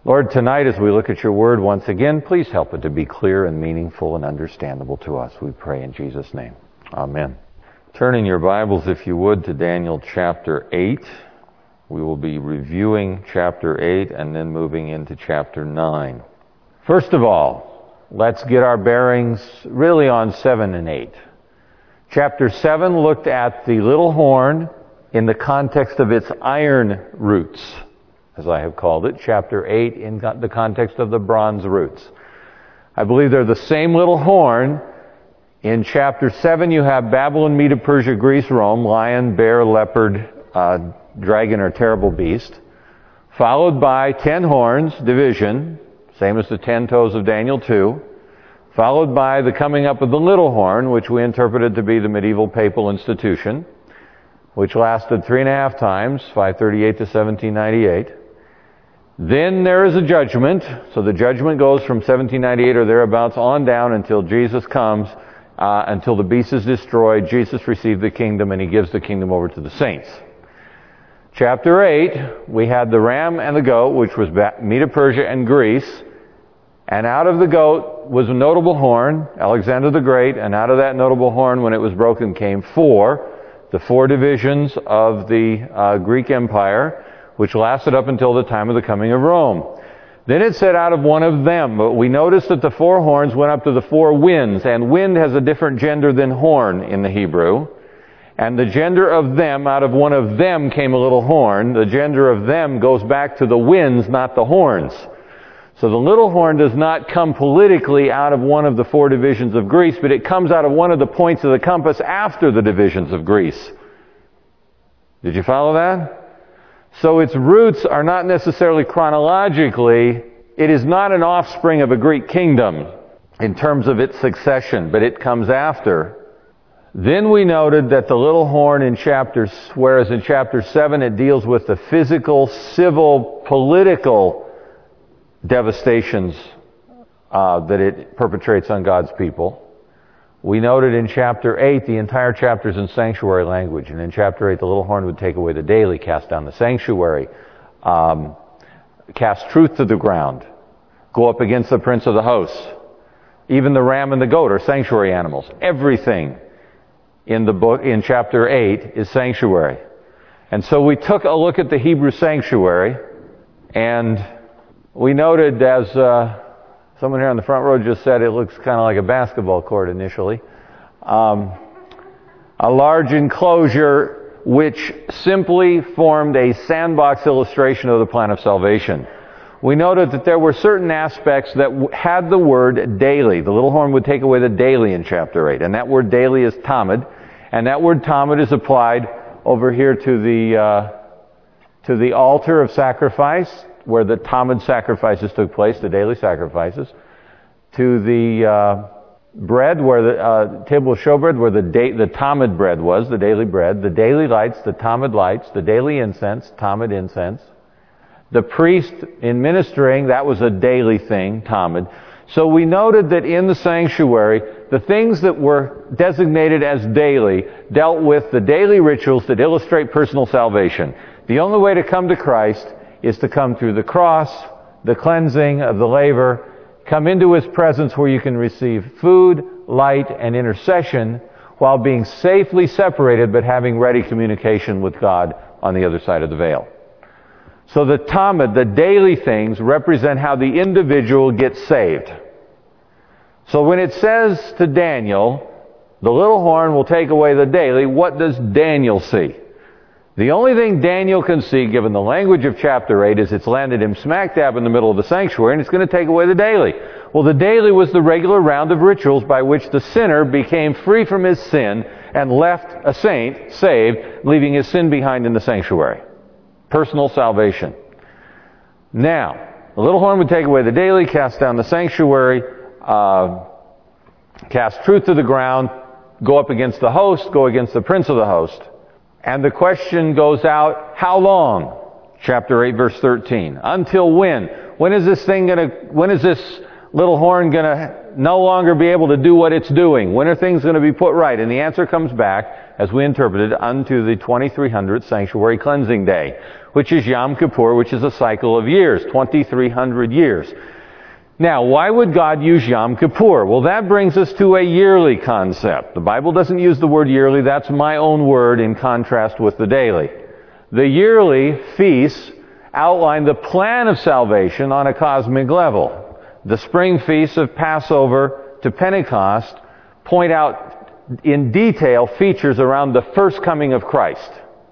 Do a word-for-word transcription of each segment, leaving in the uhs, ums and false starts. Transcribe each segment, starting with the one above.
Lord, tonight as we look at your word once again, please help it to be clear and meaningful and understandable to us. We pray in Jesus' name. Amen. Turn in your Bibles, if you would, to Daniel chapter eight. We will be reviewing chapter eight and then moving into chapter nine. First of all, let's get our bearings really on seven and eight. Chapter seven looked at the little horn in the context of its iron roots, as I have called it. Chapter eight in the context of the bronze roots. I believe they're the same little horn. In chapter seven you have Babylon, Medo, Persia, Greece, Rome, lion, bear, leopard, uh, dragon or terrible beast, followed by ten horns, division, same as the ten toes of Daniel two, followed by the coming up of the little horn, which we interpreted to be the medieval papal institution, which lasted three and a half times, five thirty-eight to seventeen ninety-eight. Then there is a judgment. So the judgment goes from seventeen ninety-eight or thereabouts on down until Jesus comes, uh, until the beast is destroyed. Jesus received the kingdom and he gives the kingdom over to the saints. Chapter eight, we had the ram and the goat, which was Medo, Persia, and Greece. And out of the goat was a notable horn, Alexander the Great, and out of that notable horn, when it was broken, came four, the four divisions of the uh, Greek Empire, which lasted up until the time of the coming of Rome. Then it said out of one of them, but we noticed that the four horns went up to the four winds, and wind has a different gender than horn in the Hebrew. And the gender of them, out of one of them came a little horn. The gender of them goes back to the winds, not the horns. So the little horn does not come politically out of one of the four divisions of Greece, but it comes out of one of the points of the compass after the divisions of Greece. Did you follow that? So its roots are not necessarily chronologically, it is not an offspring of a Greek kingdom in terms of its succession, but it comes after. Then we noted that the little horn in chapter, whereas in chapter seven it deals with the physical, civil, political devastations uh, that it perpetrates on God's people. We noted in chapter eight, the entire chapter is in sanctuary language. And in chapter eight, the little horn would take away the daily, cast down the sanctuary, um, cast truth to the ground, go up against the prince of the hosts. Even the ram and the goat are sanctuary animals. Everything in the book, in chapter eight, is sanctuary. And so we took a look at the Hebrew sanctuary, and we noted, as uh, someone here on the front row just said, it looks kind of like a basketball court initially. Um, a large enclosure which simply formed a sandbox illustration of the plan of salvation. We noted that there were certain aspects that w- had the word daily. The little horn would take away the daily in chapter eight. And that word daily is tamid. And that word tamid is applied over here to the, uh, to the altar of sacrifice, where the tamid sacrifices took place, the daily sacrifices, to the uh, bread, where the uh, table of showbread, where the da- the tamid bread was, the daily bread, the daily lights, the tamid lights, the daily incense, tamid incense. The priest in ministering, that was a daily thing, tamid. So we noted that in the sanctuary, the things that were designated as daily dealt with the daily rituals that illustrate personal salvation. The only way to come to Christ is to come through the cross, the cleansing of the laver, come into His presence where you can receive food, light, and intercession while being safely separated but having ready communication with God on the other side of the veil. So the tamid, the daily things, represent how the individual gets saved. So when it says to Daniel, the little horn will take away the daily, what does Daniel see? The only thing Daniel can see, given the language of chapter eight, is it's landed him smack dab in the middle of the sanctuary, and it's going to take away the daily. Well, the daily was the regular round of rituals by which the sinner became free from his sin and left a saint, saved, leaving his sin behind in the sanctuary. Personal salvation. Now, the little horn would take away the daily, cast down the sanctuary, uh, cast truth to the ground, go up against the host, go against the prince of the host. And the question goes out, how long? Chapter eight, verse thirteen. Until when? When is this thing gonna, when is this little horn gonna no longer be able to do what it's doing? When are things gonna be put right? And the answer comes back as we interpreted, unto the twenty-three hundredth sanctuary cleansing day, which is Yom Kippur, which is a cycle of years, twenty-three hundred years. Now, why would God use Yom Kippur? Well, that brings us to a yearly concept. The Bible doesn't use the word yearly. That's my own word in contrast with the daily. The yearly feasts outline the plan of salvation on a cosmic level. The spring feasts of Passover to Pentecost point out in detail features around the first coming of Christ.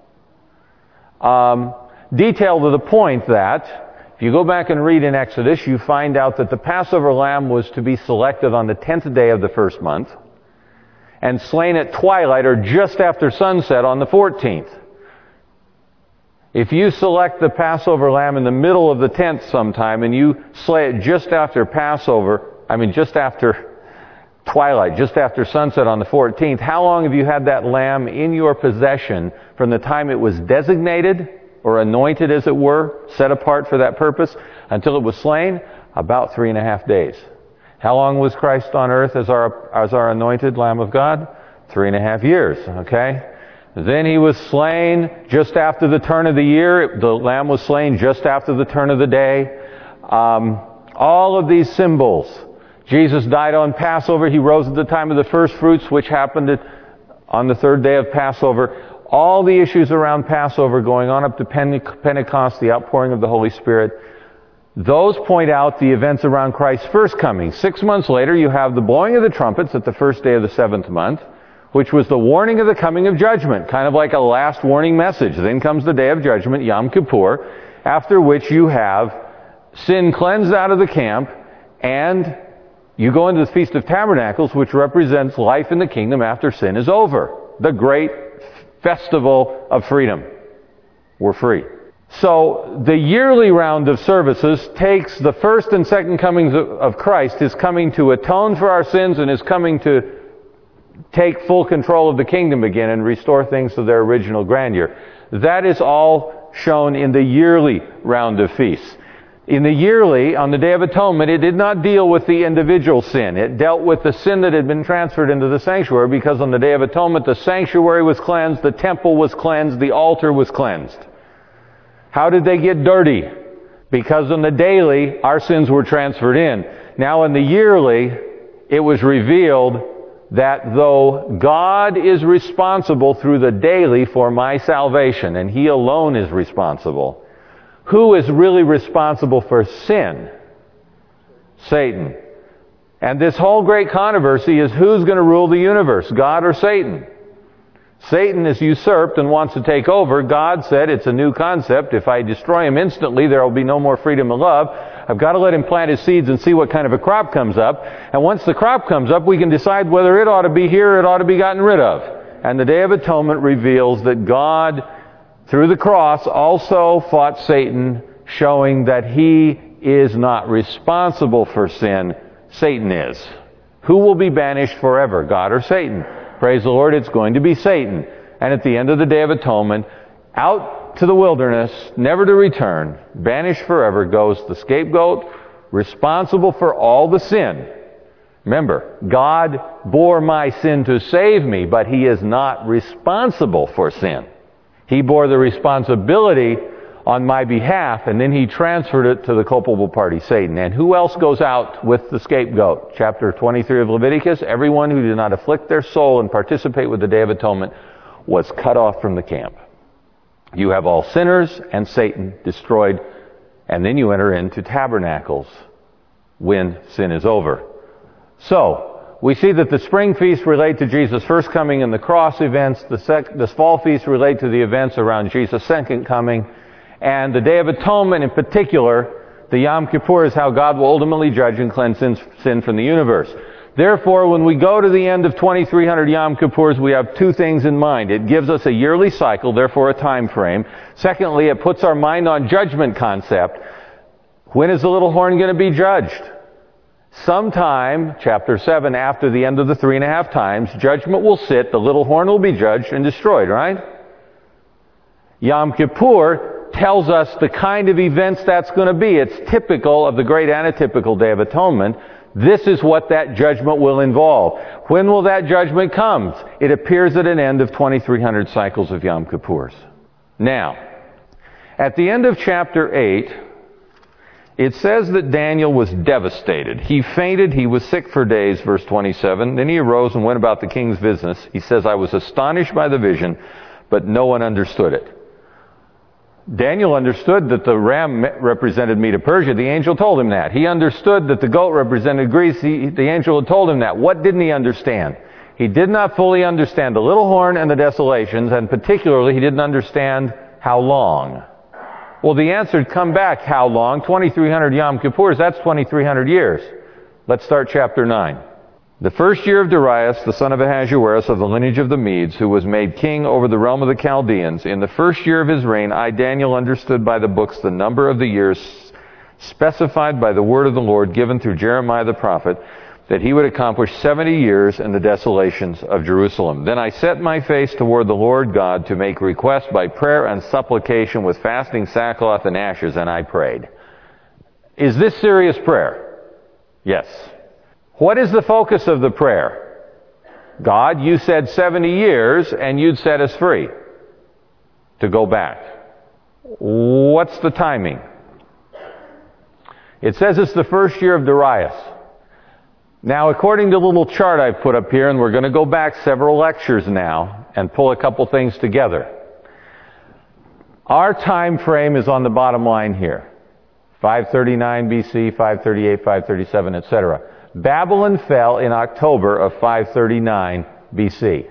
Um, detail to the point that if you go back and read in Exodus, you find out that the Passover lamb was to be selected on the tenth day of the first month and slain at twilight or just after sunset on the fourteenth. If you select the Passover lamb in the middle of the tenth sometime and you slay it just after Passover, I mean just after twilight, just after sunset on the fourteenth, how long have you had that lamb in your possession from the time it was designated or anointed, as it were, set apart for that purpose, until it was slain? About three and a half days. How long was Christ on earth as our as our anointed Lamb of God? Three and a half years, okay? Then he was slain just after the turn of the year. The lamb was slain just after the turn of the day. Um, all of these symbols. Jesus died on Passover. He rose at the time of the first fruits, which happened at, on the third day of Passover. All the issues around Passover going on up to Pentecost, the outpouring of the Holy Spirit, those point out the events around Christ's first coming. Six months later, you have the blowing of the trumpets at the first day of the seventh month, which was the warning of the coming of judgment, kind of like a last warning message. Then comes the day of judgment, Yom Kippur, after which you have sin cleansed out of the camp, and you go into the Feast of Tabernacles, which represents life in the kingdom after sin is over. The great festival of freedom. We're free. So the yearly round of services takes the first and second comings of Christ, his coming to atone for our sins and his coming to take full control of the kingdom again and restore things to their original grandeur. That is all shown in the yearly round of feasts. In the yearly, on the Day of Atonement, it did not deal with the individual sin. It dealt with the sin that had been transferred into the sanctuary, because on the Day of Atonement, the sanctuary was cleansed, the temple was cleansed, the altar was cleansed. How did they get dirty? Because on the daily, our sins were transferred in. Now in the yearly, it was revealed that though God is responsible through the daily for my salvation, and he alone is responsible, who is really responsible for sin? Satan. And this whole great controversy is who's going to rule the universe, God or Satan? Satan is usurped and wants to take over. God said it's a new concept. If I destroy him instantly, there will be no more freedom of love. I've got to let him plant his seeds and see what kind of a crop comes up. And once the crop comes up, we can decide whether it ought to be here or it ought to be gotten rid of. And the Day of Atonement reveals that God, through the cross, also fought Satan, showing that he is not responsible for sin. Satan is. Who will be banished forever, God or Satan? Praise the Lord, it's going to be Satan. And at the end of the Day of Atonement, out to the wilderness, never to return, banished forever, goes the scapegoat, responsible for all the sin. Remember, God bore my sin to save me, but he is not responsible for sin. He bore the responsibility on my behalf, and then he transferred it to the culpable party, Satan. And who else goes out with the scapegoat? Chapter twenty-three of Leviticus, everyone who did not afflict their soul and participate with the Day of Atonement was cut off from the camp. You have all sinners and Satan destroyed, and then you enter into tabernacles when sin is over. So, we see that the spring feasts relate to Jesus' first coming and the cross events. The, sec- the fall feasts relate to the events around Jesus' second coming. And the Day of Atonement in particular, the Yom Kippur, is how God will ultimately judge and cleanse sin, sin from the universe. Therefore, when we go to the end of twenty-three hundred Yom Kippurs, we have two things in mind. It gives us a yearly cycle, therefore a time frame. Secondly, it puts our mind on judgment concept. When is the little horn going to be judged? Sometime, chapter seven, after the end of the three and a half times, judgment will sit, the little horn will be judged and destroyed, right? Yom Kippur tells us the kind of events that's going to be. It's typical of the great and atypical Day of Atonement. This is what that judgment will involve. When will that judgment come? It appears at an end of twenty-three hundred cycles of Yom Kippurs. Now, at the end of chapter eight, it says that Daniel was devastated. He fainted, he was sick for days, verse twenty-seven. Then he arose and went about the king's business. He says, I was astonished by the vision, but no one understood it. Daniel understood that the ram represented Medo Persia. The angel told him that. He understood that the goat represented Greece. He, the angel had told him that. What didn't he understand? He did not fully understand the little horn and the desolations, and particularly he didn't understand how long. Well, the answer had come back. How long? twenty-three hundred Yom Kippurs. That's twenty-three hundred years. Let's start chapter nine. The first year of Darius, the son of Ahasuerus, of the lineage of the Medes, who was made king over the realm of the Chaldeans, in the first year of his reign, I, Daniel, understood by the books the number of the years specified by the word of the Lord given through Jeremiah the prophet, that he would accomplish seventy years in the desolations of Jerusalem. Then I set my face toward the Lord God to make request by prayer and supplication with fasting, sackcloth, and ashes, and I prayed. Is this serious prayer? Yes. What is the focus of the prayer? God, you said seventy years and you'd set us free to go back. What's the timing? It says it's the first year of Darius. Now, according to the little chart I've put up here, and we're going to go back several lectures now and pull a couple things together. Our time frame is on the bottom line here. five thirty-nine B C, five thirty-eight, five thirty-seven, et cetera. Babylon fell in October of five thirty-nine B C.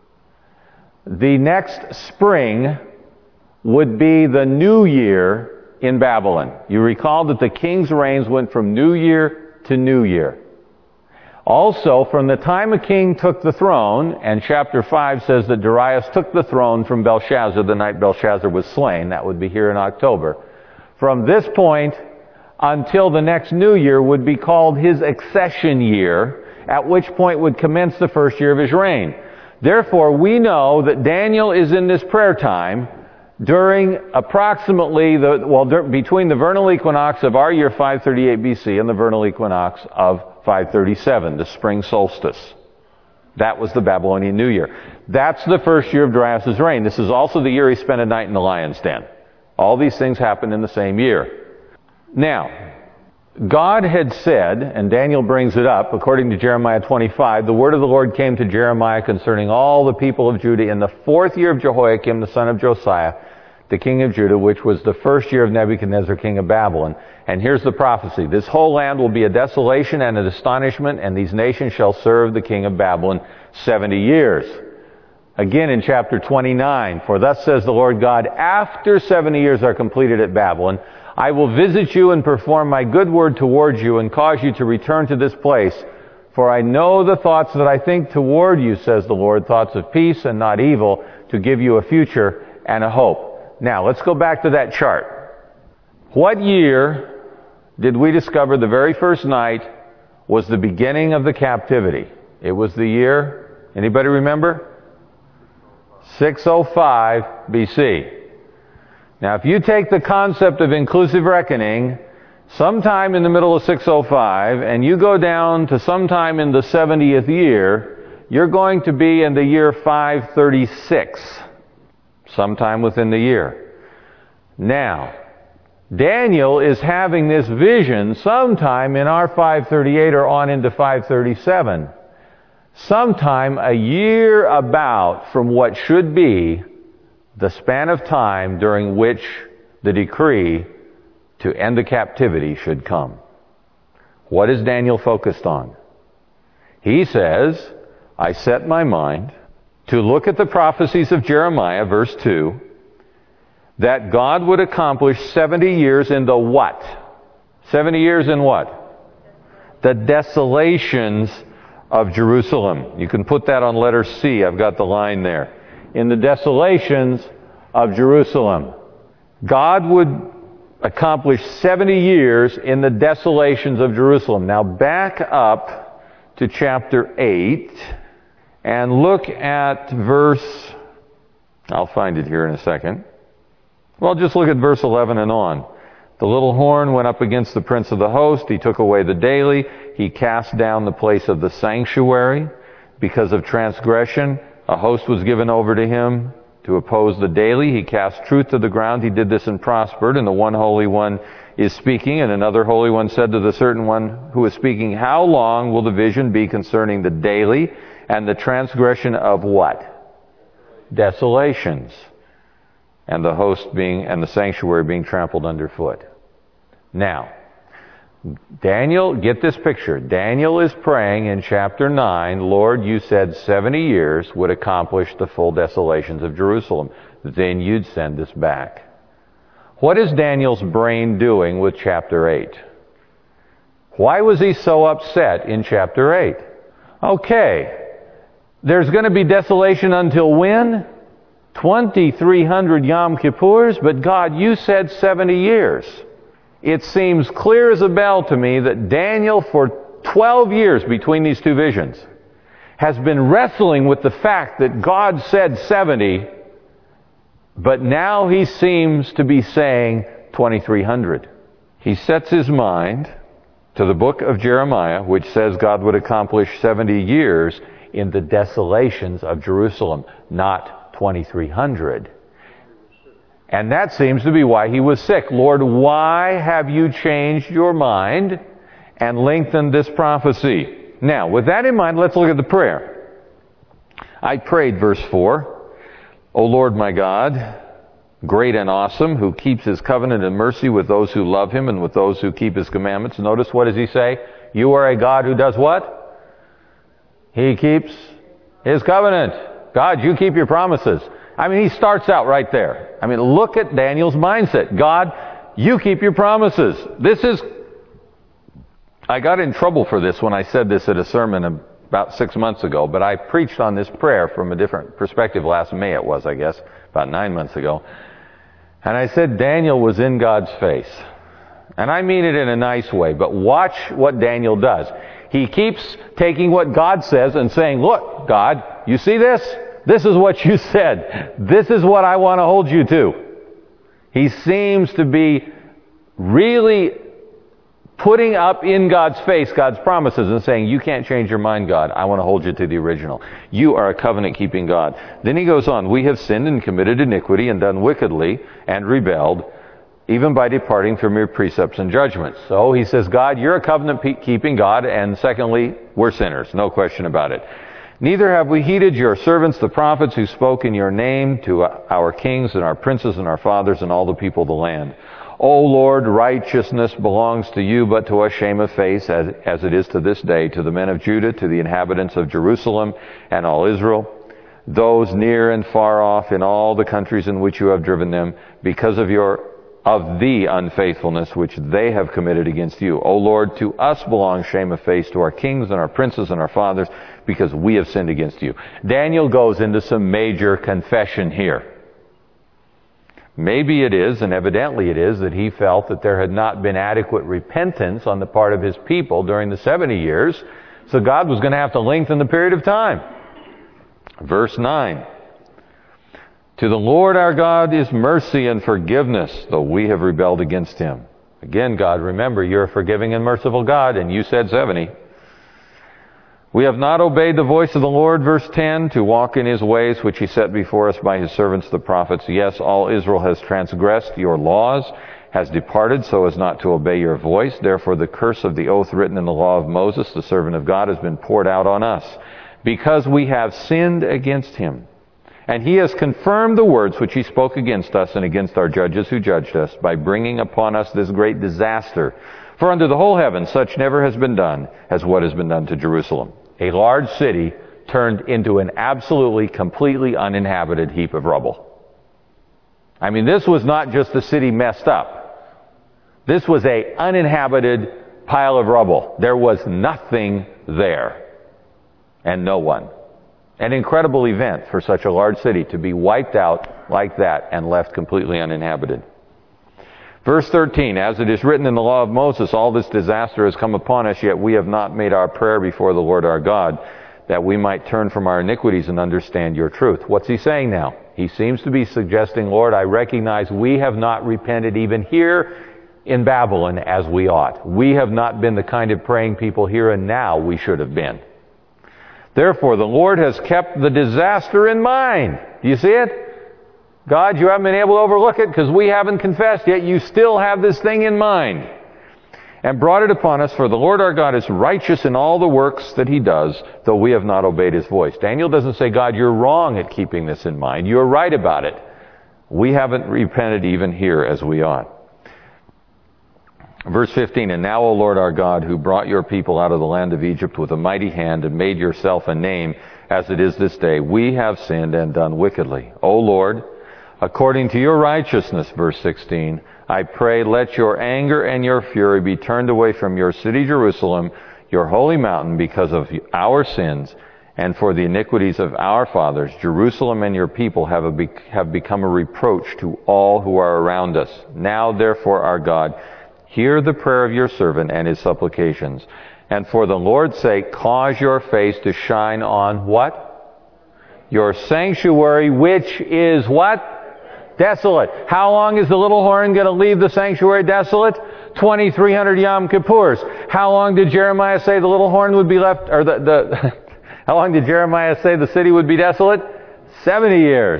The next spring would be the new year in Babylon. You recall that the king's reigns went from new year to new year. Also, from the time a king took the throne, and chapter five says that Darius took the throne from Belshazzar the night Belshazzar was slain. That would be here in October. From this point until the next new year would be called his accession year, at which point would commence the first year of his reign. Therefore, we know that Daniel is in this prayer time during approximately, the well, between the vernal equinox of our year five thirty-eight B C and the vernal equinox of five thirty-seven, the spring solstice. That was the Babylonian New Year. That's the first year of Darius' reign. This is also the year he spent a night in the lion's den. All these things happened in the same year. Now, God had said, and Daniel brings it up, according to Jeremiah twenty-five, the word of the Lord came to Jeremiah concerning all the people of Judah in the fourth year of Jehoiakim, the son of Josiah, the king of Judah, which was the first year of Nebuchadnezzar, king of Babylon. And here's the prophecy. This whole land will be a desolation and an astonishment, and these nations shall serve the king of Babylon seventy years. Again in chapter twenty-nine, for thus says the Lord God, after seventy years are completed at Babylon, I will visit you and perform my good word towards you and cause you to return to this place. For I know the thoughts that I think toward you, says the Lord, thoughts of peace and not evil, to give you a future and a hope. Now, let's go back to that chart. What year did we discover the very first night was the beginning of the captivity? It was the year, anybody remember? six oh five B C. Now, if you take the concept of inclusive reckoning, sometime in the middle of six oh five, and you go down to sometime in the seventieth year, you're going to be in the year five thirty-six, sometime within the year. Now, Daniel is having this vision sometime in our five thirty-eight or on into five thirty-seven, sometime a year about from what should be the span of time during which the decree to end the captivity should come. What is Daniel focused on? He says, I set my mind to look at the prophecies of Jeremiah, verse two, that God would accomplish seventy years in the what? seventy years in what? The desolations of Jerusalem. You can put that on letter C. I've got the line there. In the desolations of Jerusalem. God would accomplish seventy years in the desolations of Jerusalem. Now back up to chapter eight and look at verse, I'll find it here in a second. Well, just look at verse eleven and on. The little horn went up against the prince of the host. He took away the daily. He cast down the place of the sanctuary. Because of transgression, a host was given over to him to oppose the daily. He cast truth to the ground. He did this and prospered. And the one Holy One is speaking. And another Holy One said to the certain one who is speaking, how long will the vision be concerning the daily and the transgression of what? Desolations. And the host being, and the sanctuary being trampled underfoot. Now, Daniel, get this picture. Daniel is praying in chapter nine, Lord, you said seventy years would accomplish the full desolations of Jerusalem. Then you'd send us back. What is Daniel's brain doing with chapter eight? Why was he so upset in chapter eight? Okay, there's going to be desolation until when? twenty-three hundred Yom Kippurs, but God, you said seventy years. It seems clear as a bell to me that Daniel, for twelve years between these two visions, has been wrestling with the fact that God said seventy, but now he seems to be saying twenty-three hundred. He sets his mind to the book of Jeremiah, which says God would accomplish seventy years in the desolations of Jerusalem, not twenty-three hundred. And that seems to be why he was sick. Lord, why have you changed your mind and lengthened this prophecy? Now, with that in mind, let's look at the prayer. I prayed, verse four, O Lord my God, great and awesome, who keeps his covenant and mercy with those who love him and with those who keep his commandments. Notice, what does he say? You are a God who does what? He keeps his covenant. God, you keep your promises. I mean, he starts out right there. I mean, look at Daniel's mindset. God, you keep your promises. This is... I got in trouble for this when I said this at a sermon about six months ago, but I preached on this prayer from a different perspective last May, it was, I guess, about nine months ago. And I said Daniel was in God's face. And I mean it in a nice way, but watch what Daniel does. He keeps taking what God says and saying, look, God, you see this? This is what you said. This is what I want to hold you to. He seems to be really putting up in God's face God's promises and saying, you can't change your mind, God. I want to hold you to the original. You are a covenant-keeping God. Then he goes on, we have sinned and committed iniquity and done wickedly and rebelled, even by departing from your precepts and judgments. So he says, God, you're a covenant-keeping God, and secondly, we're sinners. No question about it. Neither have we heeded your servants, the prophets, who spoke in your name to our kings and our princes and our fathers and all the people of the land. O Lord, righteousness belongs to you, but to us shame of face, as, as it is to this day, to the men of Judah, to the inhabitants of Jerusalem and all Israel, those near and far off in all the countries in which you have driven them, because of your of the unfaithfulness which they have committed against you. O Lord, to us belongs shame of face, to our kings and our princes and our fathers, because we have sinned against you. Daniel goes into some major confession here. Maybe it is, and evidently it is, that he felt that there had not been adequate repentance on the part of his people during the seventy years, so God was going to have to lengthen the period of time. Verse nine. To the Lord our God is mercy and forgiveness, though we have rebelled against him. Again, God, remember, you're a forgiving and merciful God, and you said seventy. We have not obeyed the voice of the Lord, verse ten, to walk in his ways, which he set before us by his servants the prophets. Yes, all Israel has transgressed your laws, has departed so as not to obey your voice. Therefore the curse of the oath written in the law of Moses, the servant of God, has been poured out on us, because we have sinned against him. And he has confirmed the words which he spoke against us and against our judges who judged us, by bringing upon us this great disaster. For under the whole heaven such never has been done as what has been done to Jerusalem. A large city turned into an absolutely, completely uninhabited heap of rubble. I mean, this was not just the city messed up. This was a uninhabited pile of rubble. There was nothing there. And no one. An incredible event for such a large city to be wiped out like that and left completely uninhabited. Verse thirteen, as it is written in the law of Moses, all this disaster has come upon us, yet we have not made our prayer before the Lord our God, that we might turn from our iniquities and understand your truth. What's he saying now? He seems to be suggesting, Lord, I recognize we have not repented even here in Babylon as we ought. We have not been the kind of praying people here and now we should have been. Therefore, the Lord has kept the disaster in mind. Do you see it? God, you haven't been able to overlook it because we haven't confessed yet. You still have this thing in mind. And brought it upon us, for the Lord our God is righteous in all the works that he does, though we have not obeyed his voice. Daniel doesn't say, God, you're wrong at keeping this in mind. You're right about it. We haven't repented even here as we ought. Verse fifteen, and now, O Lord our God, who brought your people out of the land of Egypt with a mighty hand and made yourself a name as it is this day, we have sinned and done wickedly. O Lord, according to your righteousness, verse sixteen, I pray, let your anger and your fury be turned away from your city Jerusalem, your holy mountain, because of our sins and for the iniquities of our fathers. Jerusalem and your people have, a, have become a reproach to all who are around us. Now, therefore, our God, hear the prayer of your servant and his supplications. And for the Lord's sake, cause your face to shine on what? Your sanctuary, which is what? Desolate. How long is the little horn going to leave the sanctuary desolate? twenty-three hundred Yom Kippurs. How long did Jeremiah say the little horn would be left, or the, the how long did Jeremiah say the city would be desolate? seventy years.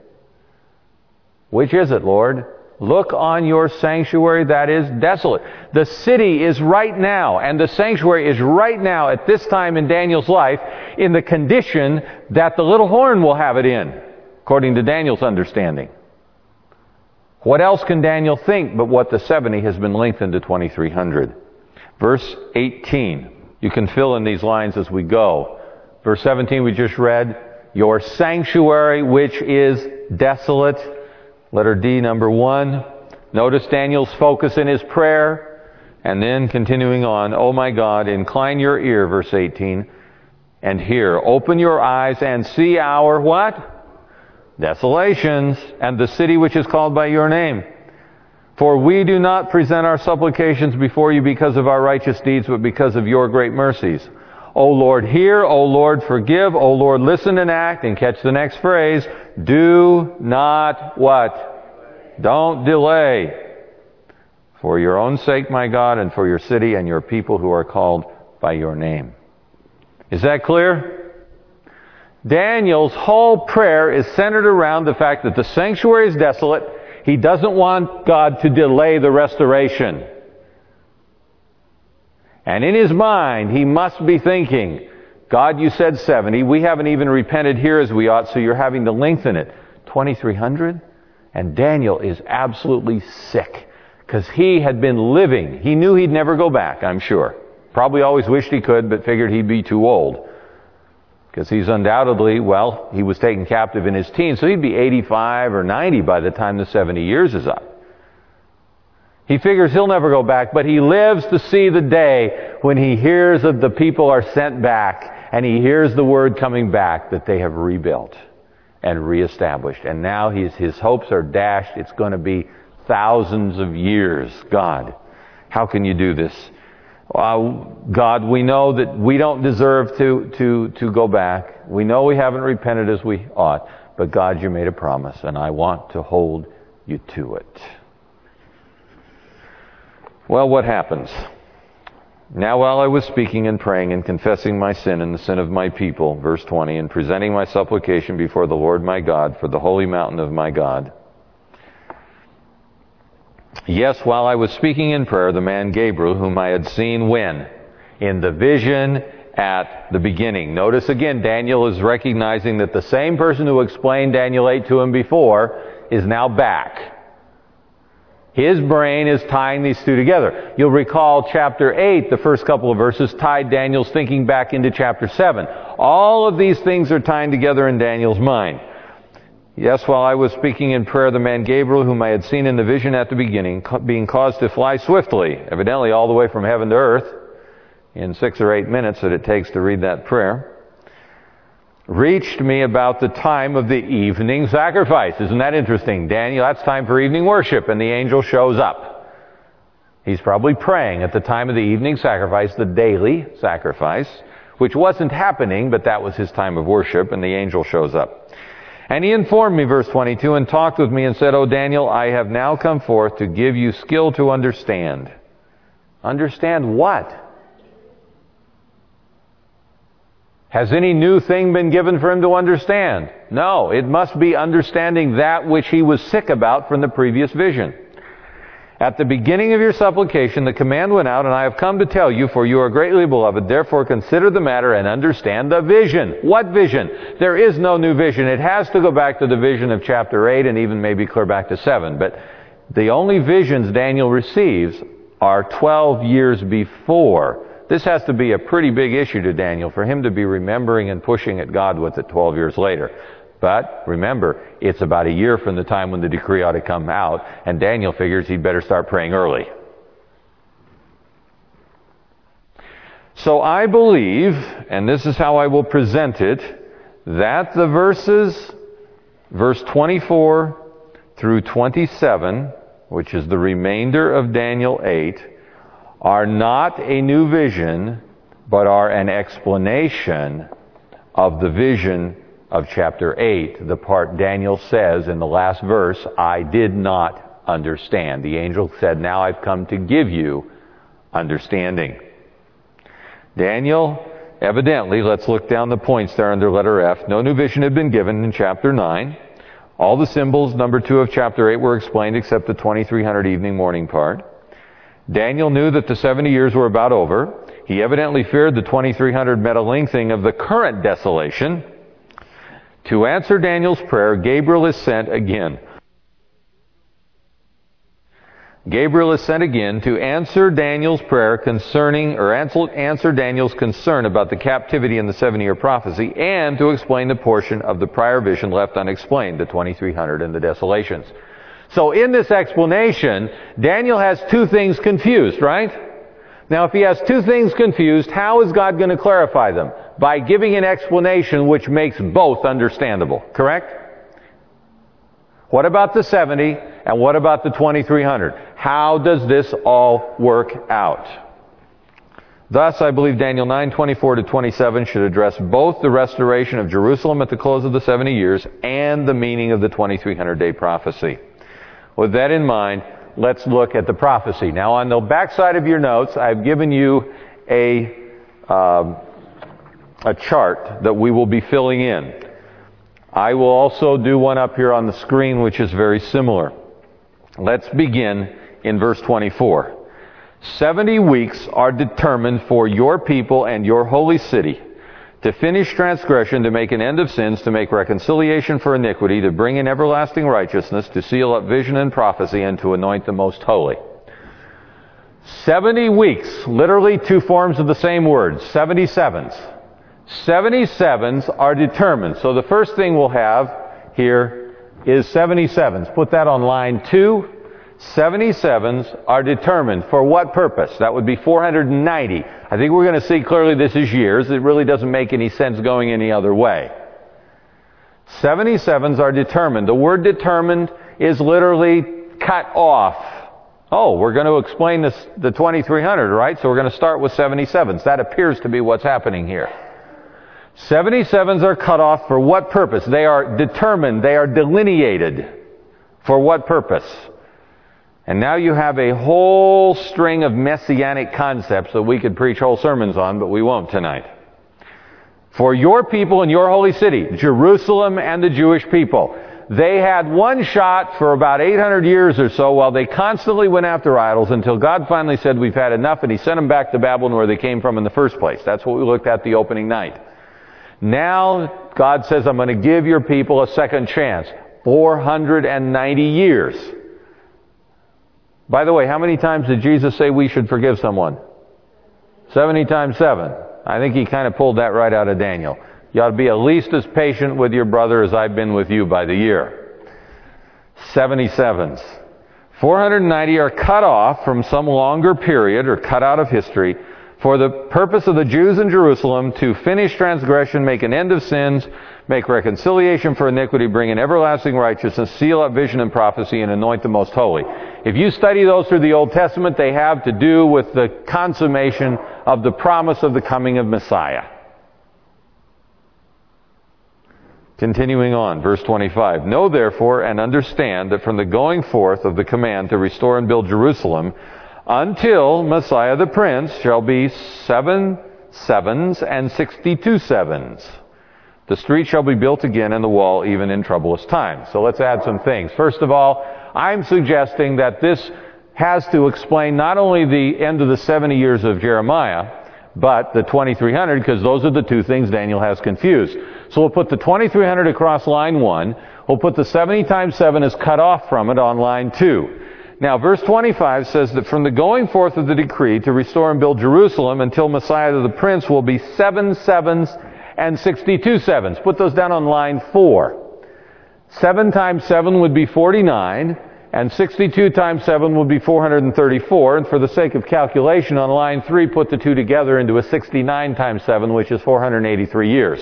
Which is it, Lord? Look on your sanctuary that is desolate. The city is right now, and the sanctuary is right now at this time in Daniel's life in the condition that the little horn will have it in, according to Daniel's understanding. What else can Daniel think but what the seventy has been lengthened to twenty-three hundred? Verse eighteen. You can fill in these lines as we go. Verse seventeen we just read. Your sanctuary which is desolate. Letter D, number one. Notice Daniel's focus in his prayer. And then continuing on. Oh my God, incline your ear, verse eighteen. And hear. Open your eyes and see our what? Desolations, and the city which is called by your name. For we do not present our supplications before you because of our righteous deeds, but because of your great mercies. O Lord, hear. O Lord, forgive. O Lord, listen and act. And catch the next phrase. Do not what? Don't delay. For your own sake, my God, and for your city and your people who are called by your name. Is that clear? Daniel's whole prayer is centered around the fact that the sanctuary is desolate. He doesn't want God to delay the restoration. And in his mind, he must be thinking, God, you said seventy. We haven't even repented here as we ought, so you're having to lengthen it. twenty-three hundred? And Daniel is absolutely sick because he had been living. He knew he'd never go back, I'm sure. Probably always wished he could, but figured he'd be too old. Because he's undoubtedly, well, he was taken captive in his teens, so he'd be eighty-five or ninety by the time the seventy years is up. He figures he'll never go back, but he lives to see the day when he hears that the people are sent back, and he hears the word coming back that they have rebuilt and reestablished. And now he's, his hopes are dashed. It's going to be thousands of years. God, how can you do this? Uh, God, we know that we don't deserve to, to, to go back. We know we haven't repented as we ought. But God, you made a promise, and I want to hold you to it. Well, what happens? Now while I was speaking and praying and confessing my sin and the sin of my people, verse twenty, and presenting my supplication before the Lord my God for the holy mountain of my God, yes, while I was speaking in prayer, the man Gabriel, whom I had seen when? In the vision at the beginning. Notice again, Daniel is recognizing that the same person who explained Daniel eight to him before is now back. His brain is tying these two together. You'll recall chapter eight, the first couple of verses, tied Daniel's thinking back into chapter seven. All of these things are tying together in Daniel's mind. Yes, while I was speaking in prayer, the man Gabriel, whom I had seen in the vision at the beginning, being caused to fly swiftly, evidently all the way from heaven to earth, in six or eight minutes that it takes to read that prayer, reached me about the time of the evening sacrifice. Isn't that interesting? Daniel, that's time for evening worship, and the angel shows up. He's probably praying at the time of the evening sacrifice, the daily sacrifice, which wasn't happening, but that was his time of worship, and the angel shows up. And he informed me, verse twenty-two, and talked with me and said, O Daniel, I have now come forth to give you skill to understand. Understand what? Has any new thing been given for him to understand? No, it must be understanding that which he was sick about from the previous vision. At the beginning of your supplication, the command went out, and I have come to tell you, for you are greatly beloved. Therefore, consider the matter and understand the vision. What vision? There is no new vision. It has to go back to the vision of chapter eight and even maybe clear back to seven. But the only visions Daniel receives are twelve years before. This has to be a pretty big issue to Daniel for him to be remembering and pushing at God with it twelve years later. But remember, it's about a year from the time when the decree ought to come out, and Daniel figures he'd better start praying early. So I believe, and this is how I will present it, that the verses, verse twenty-four through twenty-seven, which is the remainder of Daniel eight, are not a new vision, but are an explanation of the vision of chapter eight, the part Daniel says in the last verse, I did not understand. The angel said, now I've come to give you understanding. Daniel, evidently, let's look down the points there under letter F. No new vision had been given in chapter nine. All the symbols, number two of chapter eight, were explained except the twenty-three hundred evening morning part. Daniel knew that the seventy years were about over. He evidently feared the twenty-three hundred meta-lengthening of the current desolation. To answer Daniel's prayer, Gabriel is sent again. Gabriel is sent again to answer Daniel's prayer concerning, or answer, answer Daniel's concern about the captivity in the seventy-year prophecy, and to explain the portion of the prior vision left unexplained, the twenty-three hundred and the desolations. So in this explanation, Daniel has two things confused, right? Now, if he has two things confused, how is God going to clarify them? By giving an explanation which makes both understandable, correct? What about the seventy, and what about the twenty-three hundred? How does this all work out? Thus, I believe Daniel nine, twenty-four to twenty-seven should address both the restoration of Jerusalem at the close of the seventy years and the meaning of the twenty-three hundred day prophecy. With that in mind, let's look at the prophecy. Now, on the backside of your notes, I've given you a, um, a chart that we will be filling in. I will also do one up here on the screen which is very similar. Let's begin in verse twenty-four. Seventy weeks are determined for your people and your holy city, to finish transgression, to make an end of sins, to make reconciliation for iniquity, to bring in everlasting righteousness, to seal up vision and prophecy, and to anoint the most holy. Seventy weeks, literally two forms of the same word, seventy-sevens. Seventy-sevens are determined. So the first thing we'll have here is seventy-sevens. Put that on line two. seventy-sevens are determined. For what purpose? That would be four hundred ninety. I think we're going to see clearly this is years. It really doesn't make any sense going any other way. seventy-sevens are determined. The word determined is literally cut off. Oh, we're going to explain this, the twenty-three hundred, right? So we're going to start with seventy-sevens. That appears to be what's happening here. seventy-sevens are cut off for what purpose? They are determined. They are delineated. For what purpose? And now you have a whole string of messianic concepts that we could preach whole sermons on, but we won't tonight. For your people and your holy city, Jerusalem and the Jewish people. They had one shot for about eight hundred years or so while they constantly went after idols until God finally said, we've had enough, and He sent them back to Babylon where they came from in the first place. That's what we looked at the opening night. Now, God says, I'm going to give your people a second chance. four hundred ninety years. By the way, how many times did Jesus say we should forgive someone? seventy times seven. I think He kind of pulled that right out of Daniel. You ought to be at least as patient with your brother as I've been with you by the year. seventy-sevens. four hundred ninety are cut off from some longer period or cut out of history for the purpose of the Jews in Jerusalem to finish transgression, make an end of sins, make reconciliation for iniquity, bring in everlasting righteousness, seal up vision and prophecy, and anoint the most holy. If you study those through the Old Testament, they have to do with the consummation of the promise of the coming of Messiah. Continuing on, verse twenty-five. Know therefore and understand that from the going forth of the command to restore and build Jerusalem until Messiah the Prince shall be seven sevens and sixty-two sevens. The street shall be built again and the wall even in troublous times. So let's add some things. First of all, I'm suggesting that this has to explain not only the end of the seventy years of Jeremiah, but the twenty-three hundred, because those are the two things Daniel has confused. So we'll put the twenty-three hundred across line one. We'll put the seventy times seven as cut off from it on line two. Now, verse twenty-five says that from the going forth of the decree to restore and build Jerusalem until Messiah the Prince will be seven sevens and sixty-two sevens. Put those down on line four. Seven times seven would be forty-nine, and sixty-two times seven would be four hundred thirty-four. And for the sake of calculation, on line three, put the two together into a sixty-nine times seven, which is four hundred eighty-three years.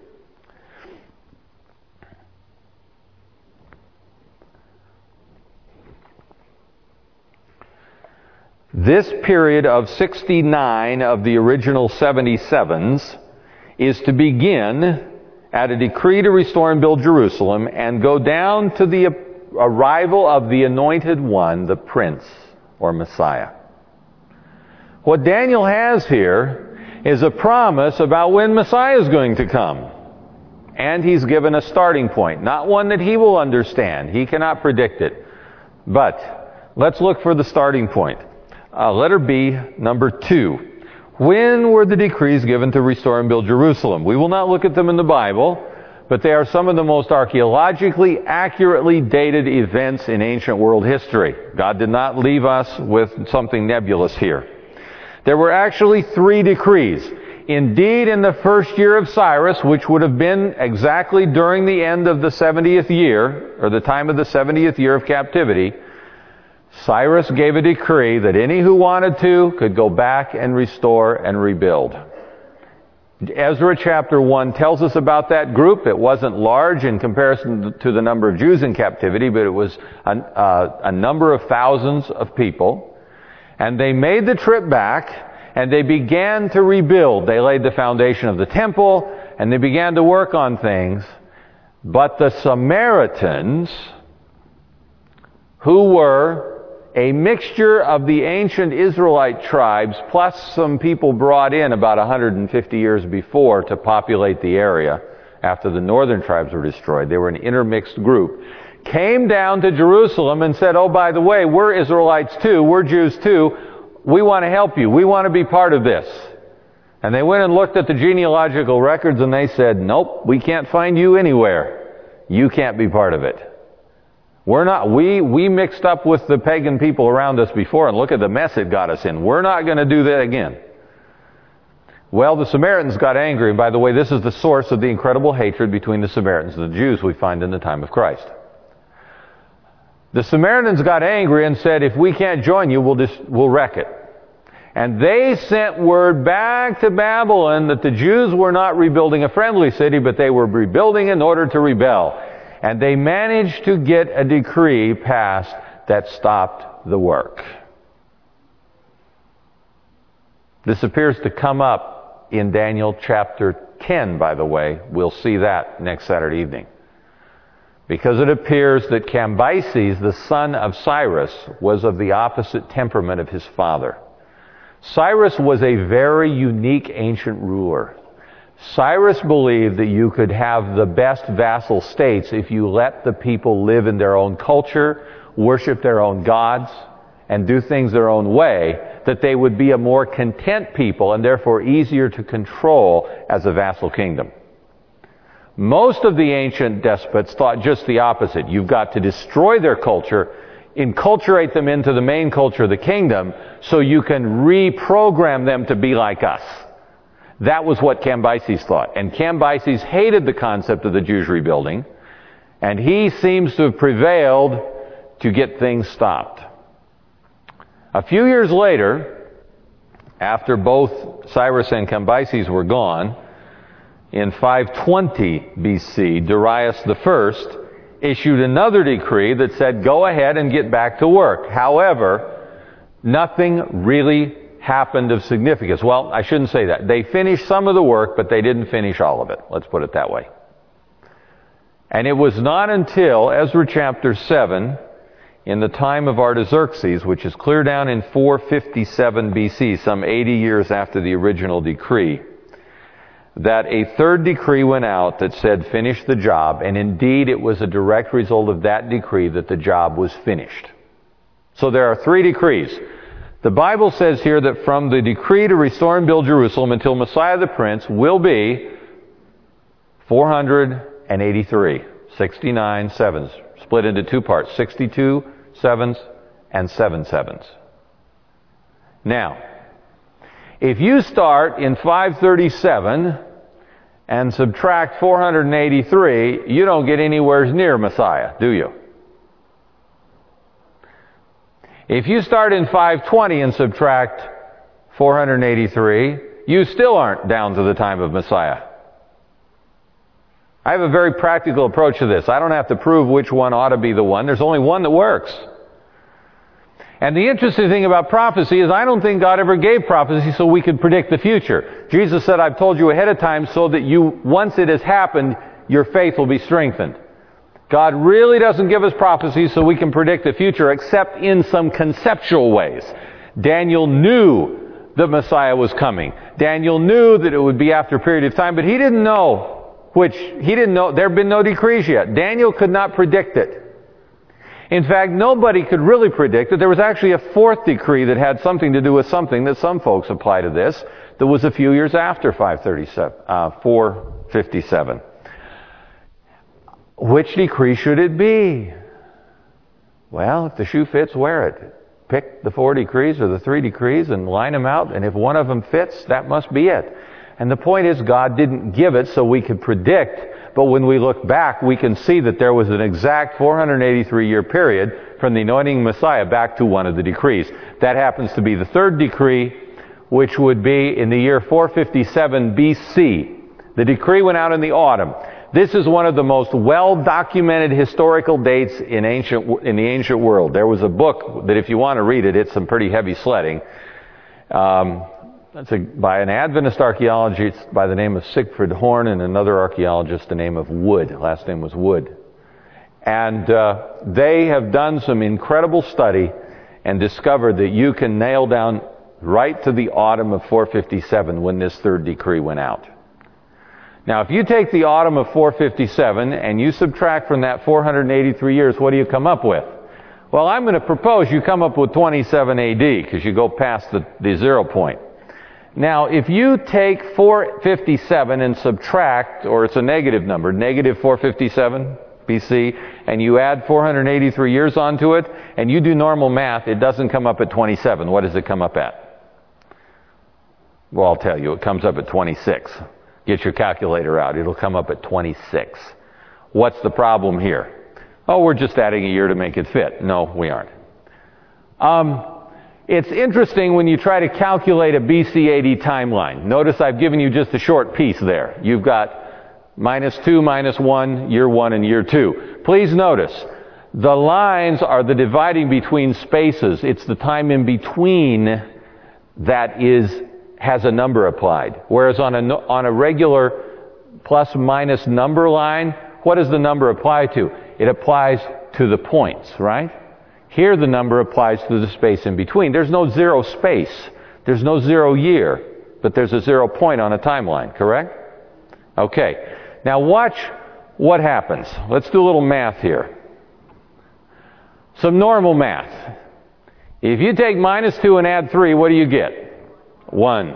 This period of sixty-nine of the original seventy-sevens is to begin at a decree to restore and build Jerusalem and go down to the arrival of the Anointed One, the Prince or Messiah. What Daniel has here is a promise about when Messiah is going to come. And he's given a starting point, not one that he will understand. He cannot predict it. But let's look for the starting point. Uh, letter B, number two. When were the decrees given to restore and build Jerusalem? We will not look at them in the Bible, but they are some of the most archaeologically accurately dated events in ancient world history. God did not leave us with something nebulous here. There were actually three decrees. Indeed, in the first year of Cyrus, which would have been exactly during the end of the seventieth year, or the time of the seventieth year of captivity, Cyrus gave a decree that any who wanted to could go back and restore and rebuild. Ezra chapter one tells us about that group. It wasn't large in comparison to the number of Jews in captivity, but it was a, uh, a number of thousands of people. And they made the trip back, and they began to rebuild. They laid the foundation of the temple, and they began to work on things. But the Samaritans, who were a mixture of the ancient Israelite tribes, plus some people brought in about one hundred fifty years before to populate the area after the northern tribes were destroyed. They were an intermixed group. Came down to Jerusalem and said, oh, by the way, we're Israelites too. We're Jews too. We want to help you. We want to be part of this. And they went and looked at the genealogical records and they said, nope, we can't find you anywhere. You can't be part of it. We're not, we, we mixed up with the pagan people around us before, and look at the mess it got us in. We're not going to do that again. Well, the Samaritans got angry, and by the way, this is the source of the incredible hatred between the Samaritans and the Jews we find in the time of Christ. The Samaritans got angry and said, if we can't join you, we'll just, we'll wreck it. And they sent word back to Babylon that the Jews were not rebuilding a friendly city, but they were rebuilding in order to rebel. And they managed to get a decree passed that stopped the work. This appears to come up in Daniel chapter ten, by the way. We'll see that next Saturday evening. Because it appears that Cambyses, the son of Cyrus, was of the opposite temperament of his father. Cyrus was a very unique ancient ruler. Cyrus believed that you could have the best vassal states if you let the people live in their own culture, worship their own gods, and do things their own way, that they would be a more content people and therefore easier to control as a vassal kingdom. Most of the ancient despots thought just the opposite. You've got to destroy their culture, enculturate them into the main culture of the kingdom, so you can reprogram them to be like us. That was what Cambyses thought. And Cambyses hated the concept of the Jews rebuilding, and he seems to have prevailed to get things stopped. A few years later, after both Cyrus and Cambyses were gone, in five twenty B C, Darius the First issued another decree that said, go ahead and get back to work. However, nothing really happened of significance. Well, I shouldn't say that. They finished some of the work, but they didn't finish all of it. Let's put it that way. And it was not until Ezra chapter seven, in the time of Artaxerxes, which is clear down in four fifty-seven B C, some eighty years after the original decree, that a third decree went out that said finish the job, and indeed it was a direct result of that decree that the job was finished. So there are three decrees. The Bible says here that from the decree to restore and build Jerusalem until Messiah the Prince will be four hundred eighty-three, sixty-nine sevens, split into two parts, sixty-two sevens and seven sevens. Now, if you start in five thirty-seven and subtract four hundred eighty-three, you don't get anywhere near Messiah, do you? If you start in five twenty and subtract four hundred eighty-three, you still aren't down to the time of Messiah. I have a very practical approach to this. I don't have to prove which one ought to be the one. There's only one that works. And the interesting thing about prophecy is I don't think God ever gave prophecy so we could predict the future. Jesus said, I've told you ahead of time so that you, once it has happened, your faith will be strengthened. God really doesn't give us prophecy so we can predict the future, except in some conceptual ways. Daniel knew the Messiah was coming. Daniel knew that it would be after a period of time, but he didn't know which, he didn't know, there had been no decrees yet. Daniel could not predict it. In fact, nobody could really predict it. There was actually a fourth decree that had something to do with something that some folks apply to this, that was a few years after five thirty-seven, uh, four fifty-seven. Which decree should it be? Well, if the shoe fits, wear it. Pick the four decrees or the three decrees and line them out, and if one of them fits, that must be it. And the point is, God didn't give it so we could predict, but when we look back, we can see that there was an exact four hundred eighty-three year period from the anointing Messiah back to one of the decrees. That happens to be the third decree, which would be in the year four fifty-seven B C. The decree went out in the autumn. This is one of the most well-documented historical dates in ancient in the ancient world. There was a book that if you want to read it, it's some pretty heavy sledding. Um, It's a, by an Adventist archaeologist by the name of Siegfried Horn and another archaeologist, the name of Wood. Last name was Wood. And uh, they have done some incredible study and discovered that you can nail down right to the autumn of four fifty-seven when this third decree went out. Now, if you take the autumn of four fifty-seven and you subtract from that four hundred eighty-three years, what do you come up with? Well, I'm going to propose you come up with twenty-seven A D because you go past the, the zero point. Now, if you take four fifty-seven and subtract, or it's a negative number, negative four fifty-seven B C, and you add four hundred eighty-three years onto it, and you do normal math, it doesn't come up at twenty-seven. What does it come up at? Well, I'll tell you, it comes up at twenty-six. Get your calculator out. It'll come up at twenty-six. What's the problem here? Oh, we're just adding a year to make it fit. No, we aren't. Um... It's interesting when you try to calculate a B C A D timeline. Notice I've given you just a short piece there. You've got minus two, minus one, year one, and year two. Please notice, the lines are the dividing between spaces. It's the time in between that is has a number applied. Whereas on a, on a regular plus minus number line, what does the number apply to? It applies to the points, right? Here the number applies to the space in between. There's no zero space. There's no zero year. But there's a zero point on a timeline, correct? Okay. Now watch what happens. Let's do a little math here. Some normal math. If you take minus two and add three, what do you get? one.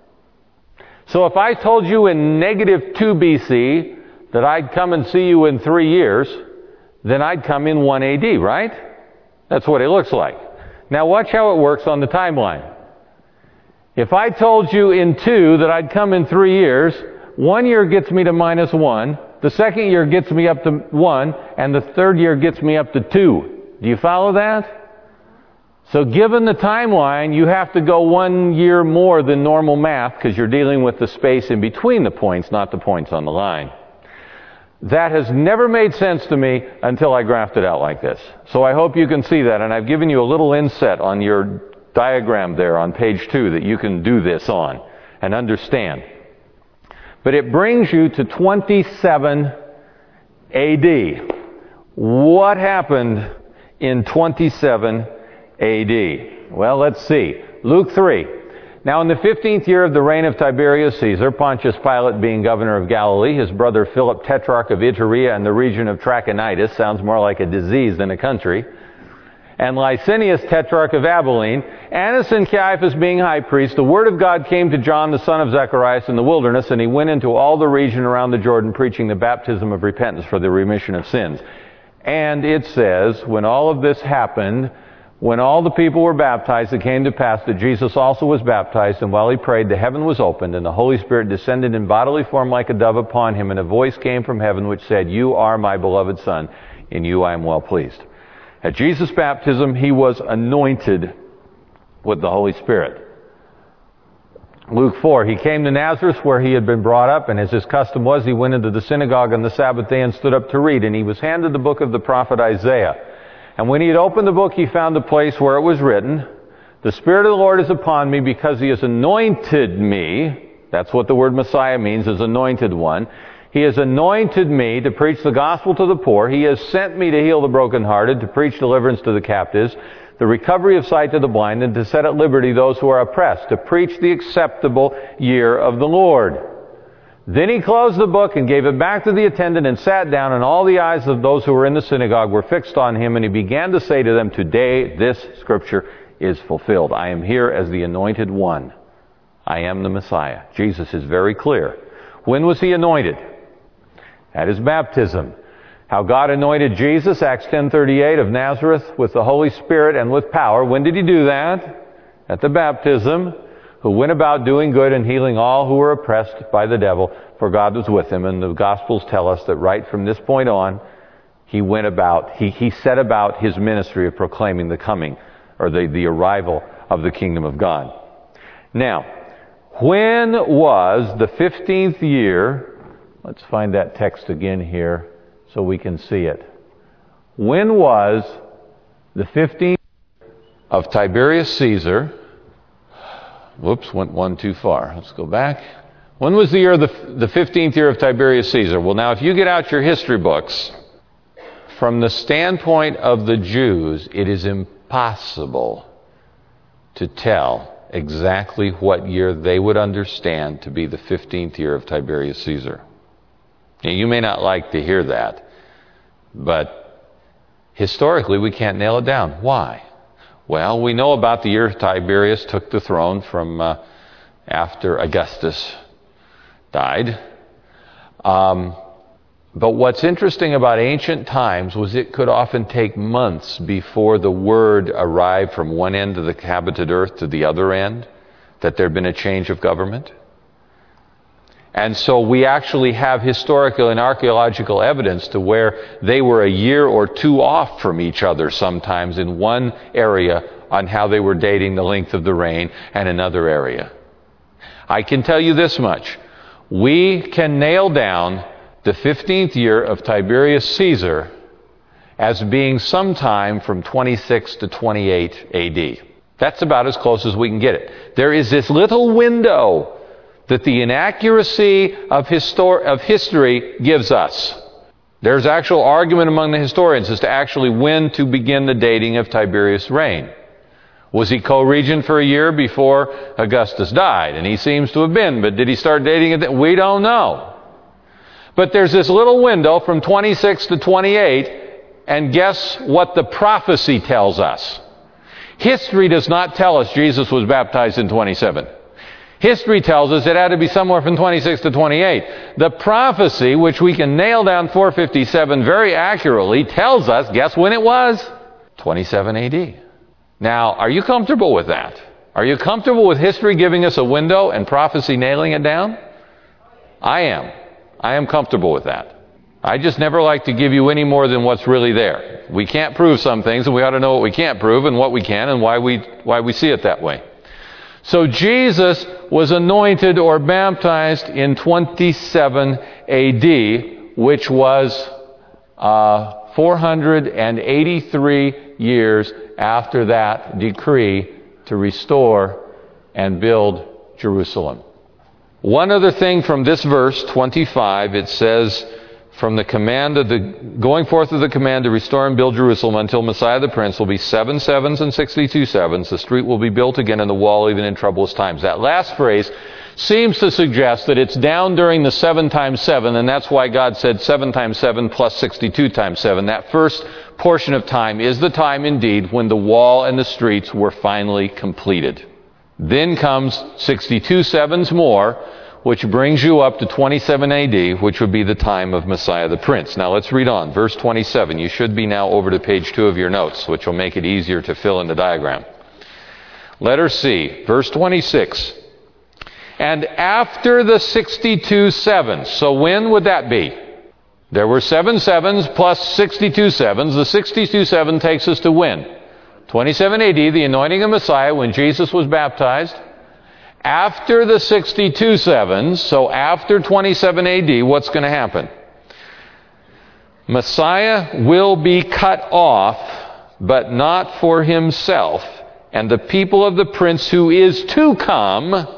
So if I told you in negative two B C that I'd come and see you in three years, then I'd come in one A D, right? That's what it looks like. Now watch how it works on the timeline. If I told you in two that I'd come in three years, one year gets me to minus one, the second year gets me up to one, and the third year gets me up to two. Do you follow that? So given the timeline, you have to go one year more than normal math because you're dealing with the space in between the points, not the points on the line. That has never made sense to me until I graphed it out like this. So I hope you can see that, and I've given you a little inset on your diagram there on page two that you can do this on and understand. But it brings you to twenty-seven A D. What happened in twenty-seven A D? Well, let's see. Luke three. Now in the fifteenth year of the reign of Tiberius Caesar, Pontius Pilate being governor of Galilee, his brother Philip tetrarch of Iturea and the region of Trachonitis, sounds more like a disease than a country, and Licinius tetrarch of Abilene, Annas and Caiaphas being high priests, the word of God came to John the son of Zacharias in the wilderness, and he went into all the region around the Jordan preaching the baptism of repentance for the remission of sins. And it says, when all of this happened, when all the people were baptized, it came to pass that Jesus also was baptized, and while he prayed, the heaven was opened, and the Holy Spirit descended in bodily form like a dove upon him, and a voice came from heaven which said, "You are my beloved Son, in you I am well pleased." At Jesus' baptism, he was anointed with the Holy Spirit. Luke four, he came to Nazareth where he had been brought up, and as his custom was, he went into the synagogue on the Sabbath day and stood up to read, and he was handed the book of the prophet Isaiah. And when he had opened the book, he found the place where it was written, "The Spirit of the Lord is upon me because he has anointed me." That's what the word Messiah means, is anointed one. "He has anointed me to preach the gospel to the poor. He has sent me to heal the brokenhearted, to preach deliverance to the captives, the recovery of sight to the blind, and to set at liberty those who are oppressed, to preach the acceptable year of the Lord." Then he closed the book and gave it back to the attendant and sat down, and all the eyes of those who were in the synagogue were fixed on him, and he began to say to them, "Today this scripture is fulfilled. I am here as the anointed one. I am the Messiah." Jesus is very clear. When was he anointed? At his baptism. How God anointed Jesus, Acts ten thirty-eight, of Nazareth with the Holy Spirit and with power. When did he do that? At the baptism. Who went about doing good and healing all who were oppressed by the devil, for God was with him. And the Gospels tell us that right from this point on, he went about, he, he set about his ministry of proclaiming the coming, or the, the arrival of the kingdom of God. Now, when was the fifteenth year? Let's find that text again here so we can see it. When was the fifteenth of Tiberius Caesar? Whoops, went one too far. Let's go back. When was the year of the, the fifteenth year of Tiberius Caesar? Well, now, if you get out your history books, from the standpoint of the Jews, it is impossible to tell exactly what year they would understand to be the fifteenth year of Tiberius Caesar. Now, you may not like to hear that, but historically we can't nail it down. Why? Well, we know about the year Tiberius took the throne from uh, after Augustus died. Um, but what's interesting about ancient times was it could often take months before the word arrived from one end of the inhabited earth to the other end that there had been a change of government. And so we actually have historical and archaeological evidence to where they were a year or two off from each other sometimes in one area on how they were dating the length of the reign, and another area. I can tell you this much. We can nail down the fifteenth year of Tiberius Caesar as being sometime from twenty-six to twenty-eight A D. That's about as close as we can get it. There is this little window that the inaccuracy of, histor- of history gives us. There's actual argument among the historians as to actually when to begin the dating of Tiberius' reign. Was he co-regent for a year before Augustus died? And he seems to have been, but did he start dating it? We don't know. But there's this little window from twenty-six to twenty-eight, and guess what the prophecy tells us? History does not tell us Jesus was baptized in twenty-seven. History tells us it had to be somewhere from twenty-six to twenty-eight. The prophecy, which we can nail down four fifty-seven very accurately, tells us, guess when it was? twenty-seven A D. Now, are you comfortable with that? Are you comfortable with history giving us a window and prophecy nailing it down? I am. I am comfortable with that. I just never like to give you any more than what's really there. We can't prove some things, and we ought to know what we can't prove and what we can and why we why we see it that way. So Jesus was anointed or baptized in twenty-seven A D, which was uh, four hundred eighty-three years after that decree to restore and build Jerusalem. One other thing from this verse, twenty-five, it says, from the command of the, going forth of the command to restore and build Jerusalem until Messiah the Prince will be seven sevens and sixty-two sevens. The street will be built again and the wall even in troublous times. That last phrase seems to suggest that it's down during the seven times seven, and that's why God said seven times seven plus sixty-two times seven. That first portion of time is the time indeed when the wall and the streets were finally completed. Then comes sixty-two sevens more, which brings you up to twenty-seven A D, which would be the time of Messiah the Prince. Now let's read on. Verse twenty-seven. You should be now over to page two of your notes, which will make it easier to fill in the diagram. Letter C, verse twenty-six. And after the sixty-two sevens. So when would that be? There were seven sevens plus sixty-two sevens. The sixty-two seven takes us to when? twenty-seven A D, the anointing of Messiah, when Jesus was baptized. After the sixty-two sevens, so after twenty-seven A D, what's going to happen? Messiah will be cut off, but not for himself. And the people of the prince who is to come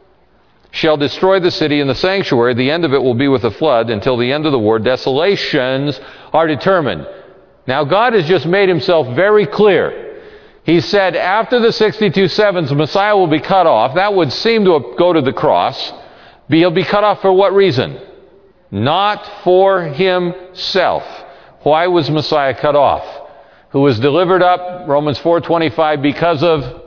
shall destroy the city and the sanctuary. The end of it will be with a flood. Until the end of the war, desolations are determined. Now God has just made himself very clear. He said after the sixty-two sevens, Messiah will be cut off. That would seem to go to the cross. But he'll be cut off for what reason? Not for himself. Why was Messiah cut off? Who was delivered up, Romans four twenty-five, because of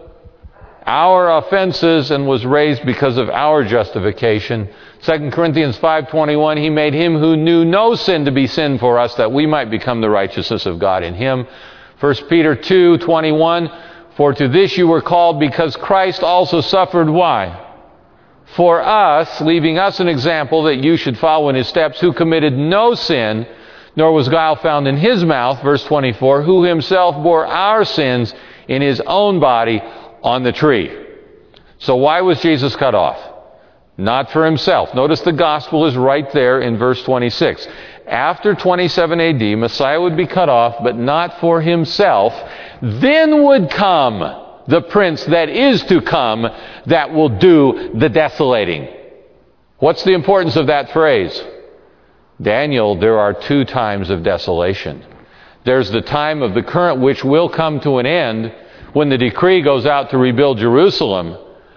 our offenses and was raised because of our justification. Second Corinthians five twenty-one, he made him who knew no sin to be sin for us, that we might become the righteousness of God in him. First Peter two twenty-one, for to this you were called, because Christ also suffered. Why? For us, leaving us an example that you should follow in his steps, who committed no sin, nor was guile found in his mouth. Verse twenty-four, who himself bore our sins in his own body on the tree. So why was Jesus cut off? Not for himself. Notice the gospel is right there in verse twenty-six. After twenty-seven A D, Messiah would be cut off, but not for himself. Then would come the prince that is to come, that will do the desolating. What's the importance of that phrase? Daniel, there are two times of desolation. There's the time of the current, which will come to an end when the decree goes out to rebuild Jerusalem.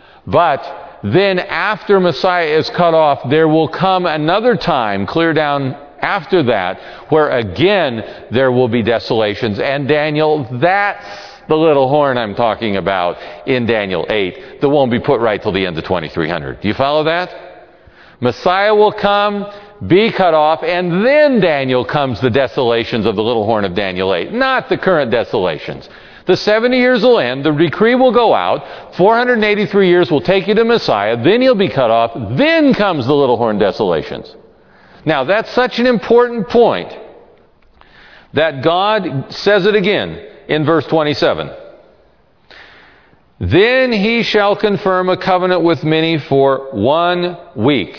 But then after Messiah is cut off, there will come another time, clear down after that, where again there will be desolations. And Daniel, that's the little horn I'm talking about in Daniel eight, that won't be put right till the end of twenty-three hundred. Do you follow that? Messiah will come, be cut off, and then Daniel comes the desolations of the little horn of Daniel eight, not the current desolations. The seventy years will end, the decree will go out, four hundred eighty-three years will take you to Messiah, then he'll be cut off, then comes the little horn desolations. Now that's such an important point that God says it again in verse twenty-seven. Then he shall confirm a covenant with many for one week.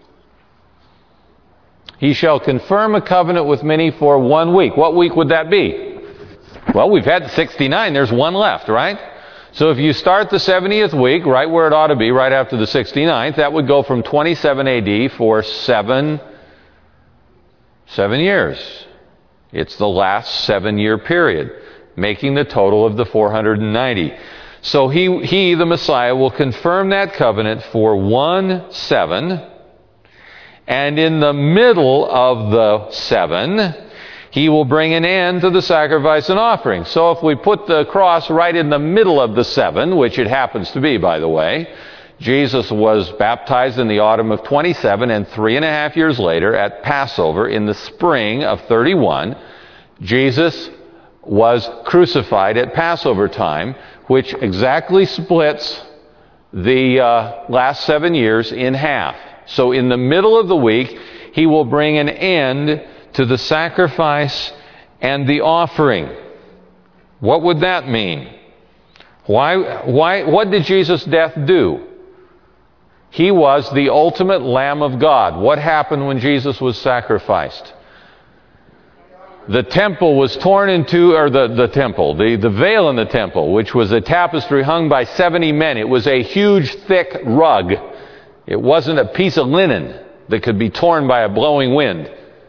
He shall confirm a covenant with many for one week. What week would that be? Well, we've had sixty-nine. There's one left, right? So if you start the seventieth week, right where it ought to be, right after the sixty-ninth, that would go from twenty-seven A D for seven, seven years. It's the last seven-year period, making the total of the four hundred ninety. So he, he, the Messiah, will confirm that covenant for one seven. And in the middle of the seven, he will bring an end to the sacrifice and offering. So if we put the cross right in the middle of the seven, which it happens to be, by the way, Jesus was baptized in the autumn of twenty-seven, and three and a half years later, at Passover, in the spring of thirty-one, Jesus was crucified at Passover time, which exactly splits the uh, last seven years in half. So in the middle of the week, he will bring an end to the sacrifice and the offering. What would that mean? Why, why, what did Jesus' death do? He was the ultimate Lamb of God. What happened when Jesus was sacrificed? The temple was torn in two, or the, the temple, the, the veil in the temple, which was a tapestry hung by seventy men. It was a huge, thick rug. It wasn't a piece of linen that could be torn by a blowing wind.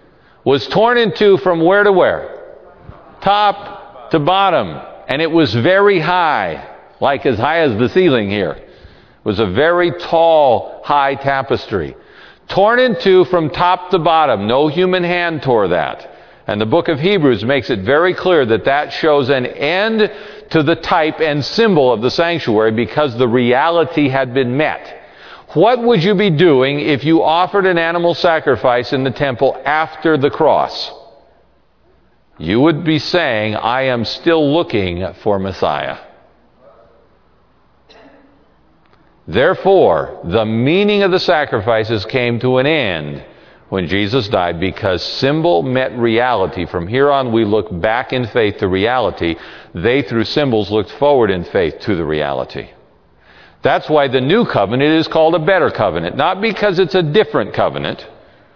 was torn in two from where to where? Top to bottom. And it was very high, like as high as the ceiling here. It was a very tall, high tapestry. Torn in two from top to bottom. No human hand tore that. And the book of Hebrews makes it very clear that that shows an end to the type and symbol of the sanctuary because the reality had been met. What would you be doing if you offered an animal sacrifice in the temple after the cross? You would be saying, I am still looking for Messiah. Therefore, the meaning of the sacrifices came to an end when Jesus died, because symbol met reality. From here on, we look back in faith to reality. They, through symbols, looked forward in faith to the reality. That's why the new covenant is called a better covenant. Not because it's a different covenant,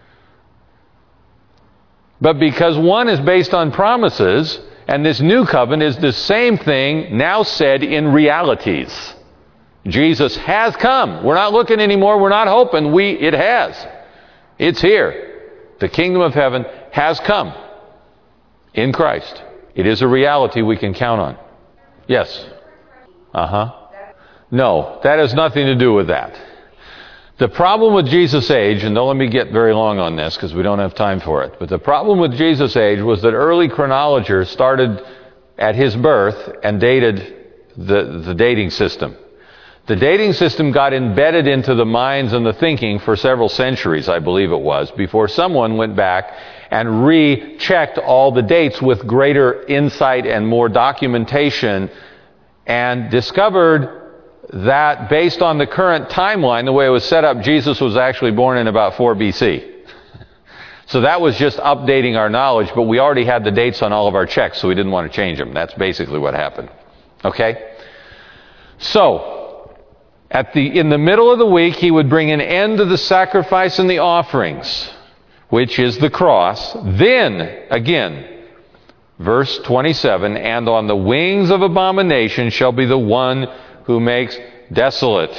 but because one is based on promises, and this new covenant is the same thing now said in realities. Jesus has come. We're not looking anymore. We're not hoping. We, it has. It's here. The kingdom of heaven has come in Christ. It is a reality we can count on. Yes? Uh-huh. No, that has nothing to do with that. The problem with Jesus' age, and don't let me get very long on this because we don't have time for it, but the problem with Jesus' age was that early chronologers started at his birth and dated the, the dating system. The dating system got embedded into the minds and the thinking for several centuries, I believe it was, before someone went back and rechecked all the dates with greater insight and more documentation and discovered that based on the current timeline, the way it was set up, Jesus was actually born in about four B C. So that was just updating our knowledge, but we already had the dates on all of our checks, so we didn't want to change them. That's basically what happened. Okay? So, At the, in the middle of the week, he would bring an end to the sacrifice and the offerings, which is the cross. Then, again, verse twenty-seven, and on the wings of abomination shall be the one who makes desolate,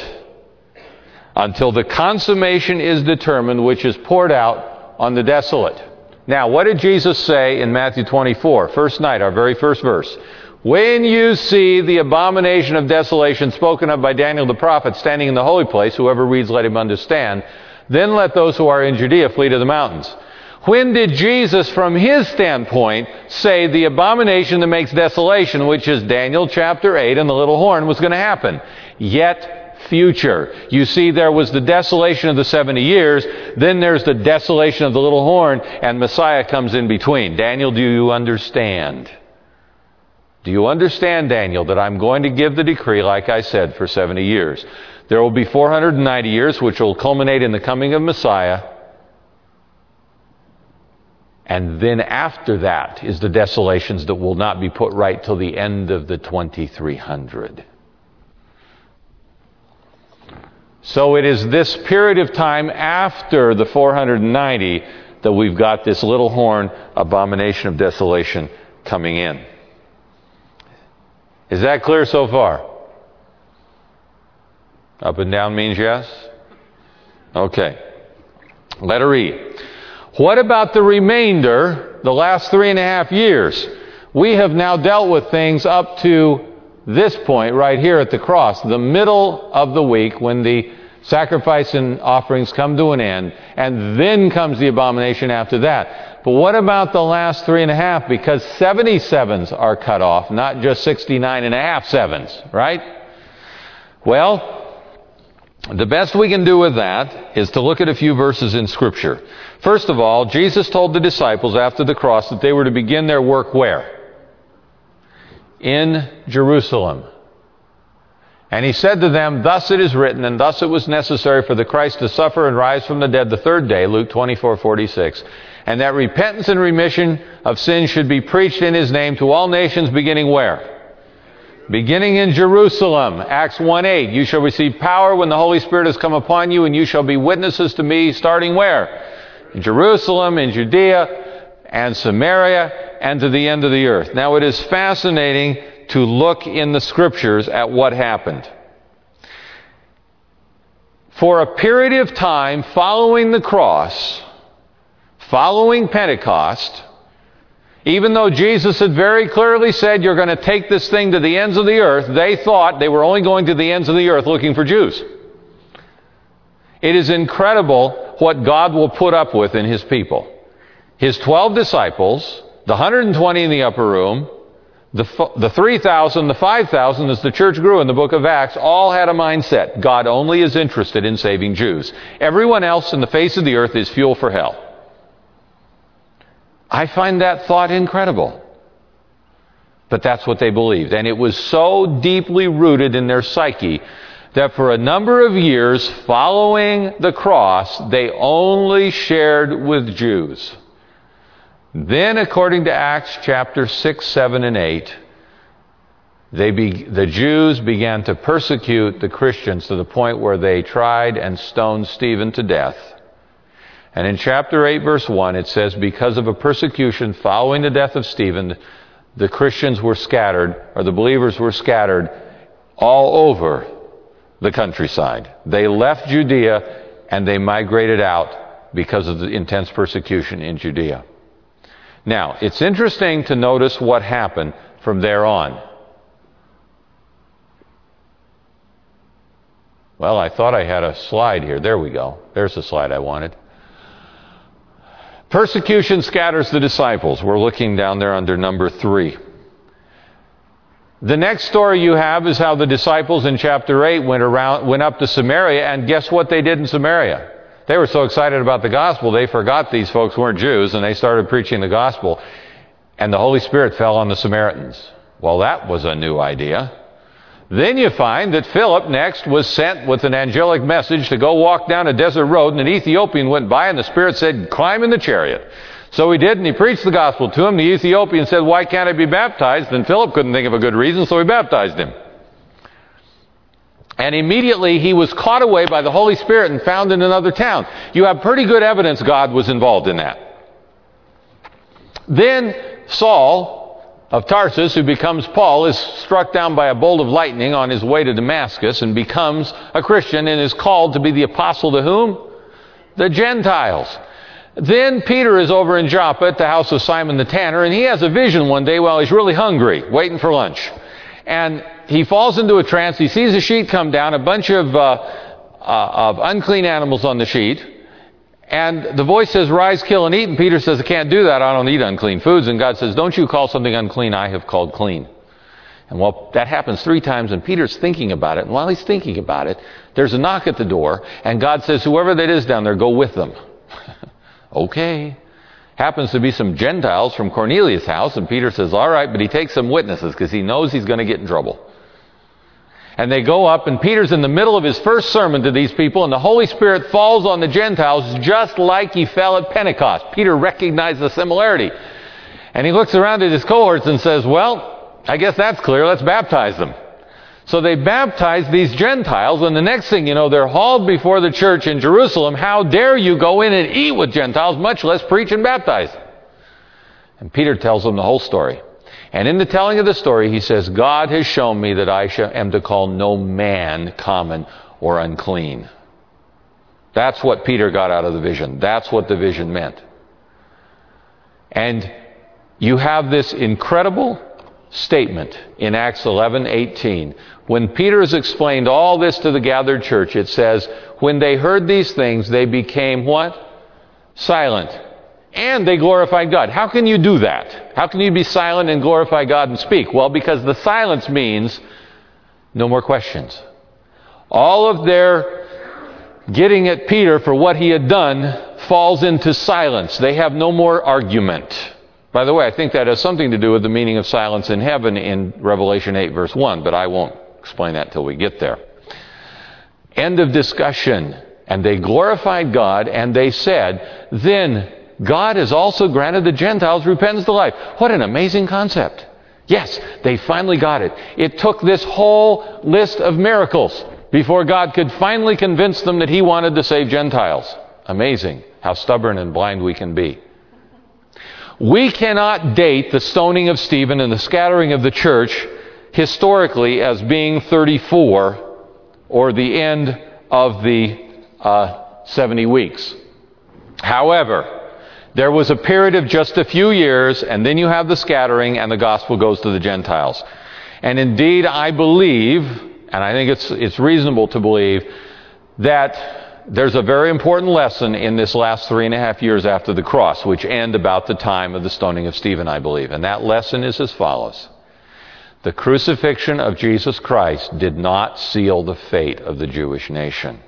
until the consummation is determined, which is poured out on the desolate. Now, what did Jesus say in Matthew twenty-four? First night, our very first verse. When you see the abomination of desolation spoken of by Daniel the prophet standing in the holy place, whoever reads, let him understand, then let those who are in Judea flee to the mountains. When did Jesus, from his standpoint, say the abomination that makes desolation, which is Daniel chapter eight and the little horn, was going to happen? Yet future. You see, there was the desolation of the seventy years, then there's the desolation of the little horn, and Messiah comes in between. Daniel, do you understand? Do you understand, Daniel, that I'm going to give the decree, like I said, for seventy years? There will be four hundred ninety years, which will culminate in the coming of Messiah. And then after that is the desolations that will not be put right till the end of the twenty-three hundred. So it is this period of time after the four hundred ninety that we've got this little horn abomination of desolation coming in. Is that clear so far? Up and down means yes? Okay. Letter E. What about the remainder, the last three and a half years? We have now dealt with things up to this point right here at the cross, the middle of the week when the sacrifice and offerings come to an end, and then comes the abomination after that. But what about the last three and a half? Because seventy sevens are cut off, not just sixty-nine and a half sevens, right? Well, the best we can do with that is to look at a few verses in Scripture. First of all, Jesus told the disciples after the cross that they were to begin their work where? In Jerusalem. And he said to them, thus it is written, and thus it was necessary for the Christ to suffer and rise from the dead the third day, Luke twenty-four forty-six, and that repentance and remission of sins should be preached in his name to all nations, beginning where? Beginning in Jerusalem, Acts one eight. You shall receive power when the Holy Spirit has come upon you, and you shall be witnesses to me, starting where? In Jerusalem, in Judea, and Samaria, and to the end of the earth. Now it is fascinating to look in the Scriptures at what happened. For a period of time following the cross, following Pentecost, even though Jesus had very clearly said, you're going to take this thing to the ends of the earth, they thought they were only going to the ends of the earth looking for Jews. It is incredible what God will put up with in His people. His twelve disciples, the one hundred twenty in the upper room, the, the three thousand, the five thousand as the church grew in the book of Acts, all had a mindset. God only is interested in saving Jews. Everyone else in the face of the earth is fuel for hell. I find that thought incredible. But that's what they believed. And it was so deeply rooted in their psyche that for a number of years following the cross, they only shared with Jews. Then, according to Acts chapter six, seven, and eight, they be, the Jews began to persecute the Christians to the point where they tried and stoned Stephen to death. And in chapter eight, verse one, it says, because of a persecution following the death of Stephen, the Christians were scattered, or the believers were scattered all over the countryside. They left Judea and they migrated out because of the intense persecution in Judea. Now, it's interesting to notice what happened from there on. Well, I thought I had a slide here. There we go. There's the slide I wanted. Persecution scatters the disciples. We're looking down there under number three. The next story you have is how the disciples in chapter eight went around, went up to Samaria, and guess what they did in Samaria? They were so excited about the gospel, they forgot these folks weren't Jews, and they started preaching the gospel, and the Holy Spirit fell on the Samaritans. Well, that was a new idea. Then you find that Philip next was sent with an angelic message to go walk down a desert road, and an Ethiopian went by, and the Spirit said, climb in the chariot. So he did, and he preached the gospel to him. The Ethiopian said, why can't I be baptized? And Philip couldn't think of a good reason, so he baptized him. And immediately he was caught away by the Holy Spirit and found in another town. You have pretty good evidence God was involved in that. Then Saul of Tarsus, who becomes Paul, is struck down by a bolt of lightning on his way to Damascus and becomes a Christian and is called to be the apostle to whom? The Gentiles. Then Peter is over in Joppa at the house of Simon the tanner, and he has a vision one day while he's really hungry, waiting for lunch. And he falls into a trance. He sees a sheet come down, a bunch of, uh, uh, of unclean animals on the sheet. And the voice says, rise, kill, and eat. And Peter says, I can't do that. I don't eat unclean foods. And God says, don't you call something unclean I have called clean. And well, that happens three times, and Peter's thinking about it. And while he's thinking about it, there's a knock at the door. And God says, whoever that is down there, go with them. Okay. Happens to be some Gentiles from Cornelius' house. And Peter says, all right, but he takes some witnesses because he knows he's going to get in trouble. And they go up, and Peter's in the middle of his first sermon to these people, and the Holy Spirit falls on the Gentiles just like he fell at Pentecost. Peter recognized the similarity. And he looks around at his cohorts and says, well, I guess that's clear. Let's baptize them. So they baptize these Gentiles, and the next thing you know, they're hauled before the church in Jerusalem. How dare you go in and eat with Gentiles, much less preach and baptize them? And Peter tells them the whole story. And in the telling of the story, he says, God has shown me that I am to call no man common or unclean. That's what Peter got out of the vision. That's what the vision meant. And you have this incredible statement in Acts eleven eighteen. When Peter has explained all this to the gathered church, it says, when they heard these things, they became what? Silent. And they glorified God. How can you do that? How can you be silent and glorify God and speak? Well, because the silence means no more questions. All of their getting at Peter for what he had done falls into silence. They have no more argument. By the way, I think that has something to do with the meaning of silence in heaven in Revelation eight verse one, but I won't explain that till we get there. End of discussion. And they glorified God, and they said, then God has also granted the Gentiles repentance to life. What an amazing concept. Yes, they finally got it. It took this whole list of miracles before God could finally convince them that He wanted to save Gentiles. Amazing how stubborn and blind we can be. We cannot date the stoning of Stephen and the scattering of the church historically as being thirty-four or the end of the uh, seventy weeks. However, There was a period of just a few years, and then you have the scattering, and the gospel goes to the Gentiles. And indeed, I believe, and I think it's, it's reasonable to believe, that there's a very important lesson in this last three and a half years after the cross, which end about the time of the stoning of Stephen, I believe. And that lesson is as follows. The crucifixion of Jesus Christ did not seal the fate of the Jewish nation.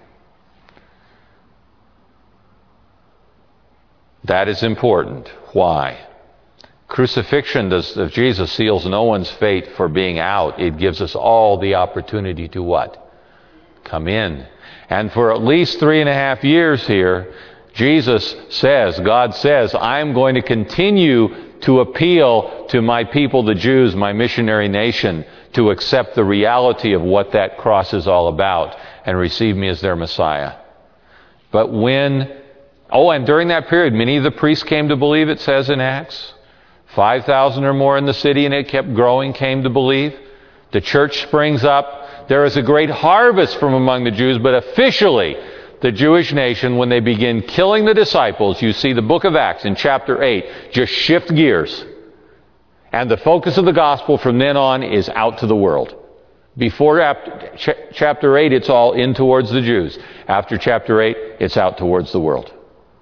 That is important. Why? Crucifixion does, of Jesus seals no one's fate for being out. It gives us all the opportunity to what? Come in. And for at least three and a half years here, Jesus says, God says, I'm going to continue to appeal to my people, the Jews, my missionary nation, to accept the reality of what that cross is all about and receive me as their Messiah. But when, oh, and during that period, many of the priests came to believe, it says in Acts. five thousand or more in the city, and it kept growing, came to believe. The church springs up. There is a great harvest from among the Jews, but officially, the Jewish nation, when they begin killing the disciples, you see the book of Acts in chapter eight, just shift gears. And the focus of the gospel from then on is out to the world. Before chapter eight, it's all in towards the Jews. After chapter eight, it's out towards the world.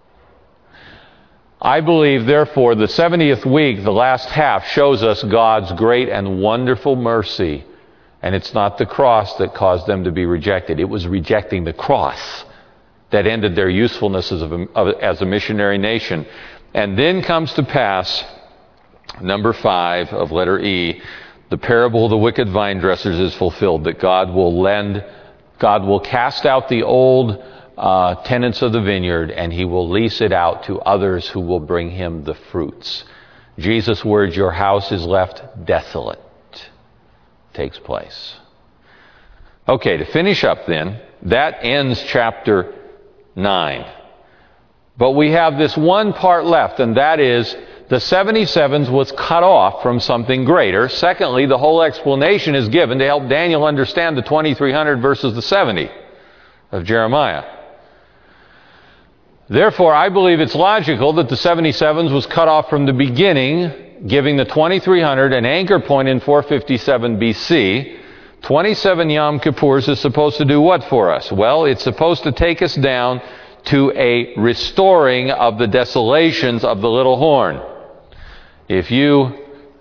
I believe, therefore, the seventieth week, the last half, shows us God's great and wonderful mercy. And it's not the cross that caused them to be rejected. It was rejecting the cross that ended their usefulness as a, as a missionary nation. And then comes to pass, number five of letter E, the parable of the wicked vine dressers is fulfilled, that God will lend, God will cast out the old uh, tenants of the vineyard, and he will lease it out to others who will bring him the fruits. Jesus' words, your house is left desolate, takes place. Okay, to finish up then, that ends chapter nine. But we have this one part left, and that is the seventy-sevens was cut off from something greater. Secondly, the whole explanation is given to help Daniel understand the twenty-three hundred versus the seventy of Jeremiah. Therefore, I believe it's logical that the seventy-sevens was cut off from the beginning, giving the twenty-three hundred an anchor point in four fifty-seven B C. twenty-seven Yom Kippurs is supposed to do what for us? Well, it's supposed to take us down to a restoring of the desolations of the little horn. If you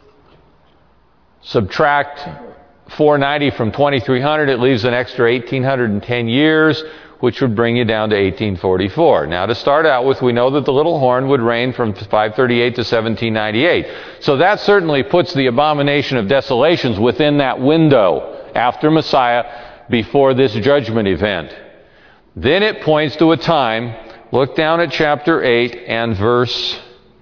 subtract four ninety from twenty-three hundred, it leaves an extra one thousand eight hundred ten years, which would bring you down to eighteen forty-four. Now, to start out with, we know that the little horn would reign from five thirty-eight to seventeen ninety-eight. So that certainly puts the abomination of desolations within that window after Messiah, before this judgment event. Then it points to a time, look down at chapter eight and verse,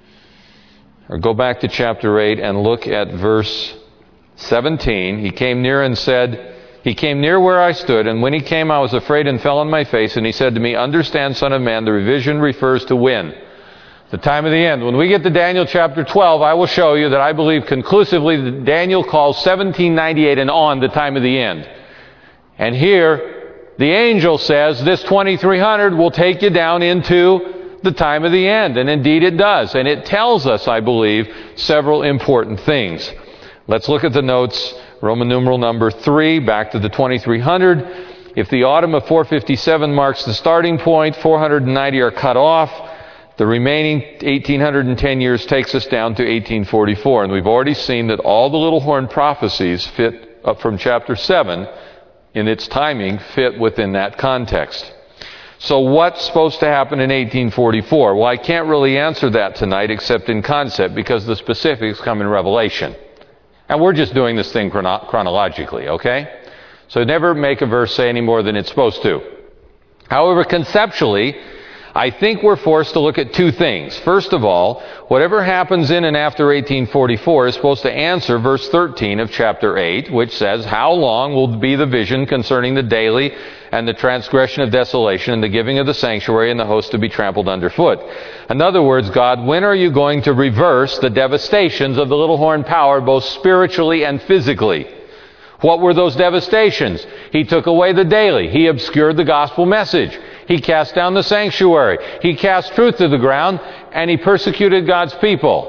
or go back to chapter eight and look at verse seventeen. He came near and said, He came near where I stood, and when he came I was afraid and fell on my face, and he said to me, understand, son of man, the revision refers to when? The time of the end. When we get to Daniel chapter twelve, I will show you that I believe conclusively that Daniel calls seventeen ninety-eight and on the time of the end. And here, the angel says this twenty-three hundred will take you down into the time of the end. And indeed it does. And it tells us, I believe, several important things. Let's look at the notes. Roman numeral number three, back to the twenty-three hundred. If the autumn of four fifty-seven marks the starting point, four hundred ninety are cut off. The remaining one thousand eight hundred ten years takes us down to eighteen forty-four. And we've already seen that all the little horn prophecies fit up from chapter seven in its timing, fit within that context. So what's supposed to happen in eighteen forty-four? Well, I can't really answer that tonight except in concept, because the specifics come in Revelation. And we're just doing this thing chrono- chronologically, okay? So never make a verse say any more than it's supposed to. However, conceptually, I think we're forced to look at two things. First of all, whatever happens in and after eighteen forty-four is supposed to answer verse thirteen of chapter eight, which says, how long will be the vision concerning the daily and the transgression of desolation and the giving of the sanctuary and the host to be trampled underfoot? In other words, God, when are you going to reverse the devastations of the little horn power, both spiritually and physically? What were those devastations? He took away the daily. He obscured the gospel message. He cast down the sanctuary. He cast truth to the ground, and he persecuted God's people.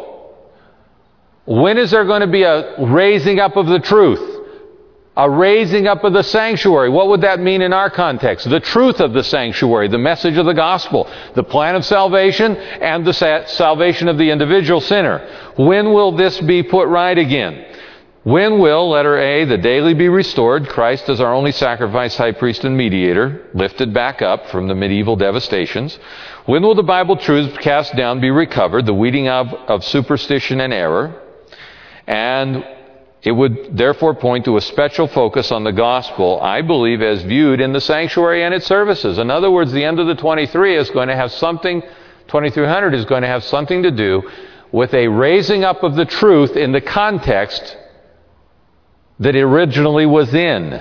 When is there going to be a raising up of the truth? A raising up of the sanctuary. What would that mean in our context? The truth of the sanctuary, the message of the gospel, the plan of salvation, and the salvation of the individual sinner. When will this be put right again? When will, letter A, the daily be restored, Christ as our only sacrifice, high priest, and mediator, lifted back up from the medieval devastations? When will the Bible truths cast down be recovered, the weeding of, of superstition and error? And it would therefore point to a special focus on the gospel, I believe, as viewed in the sanctuary and its services. In other words, the end of the twenty-three is going to have something, twenty-three hundred is going to have something to do with a raising up of the truth in the context that it originally was in.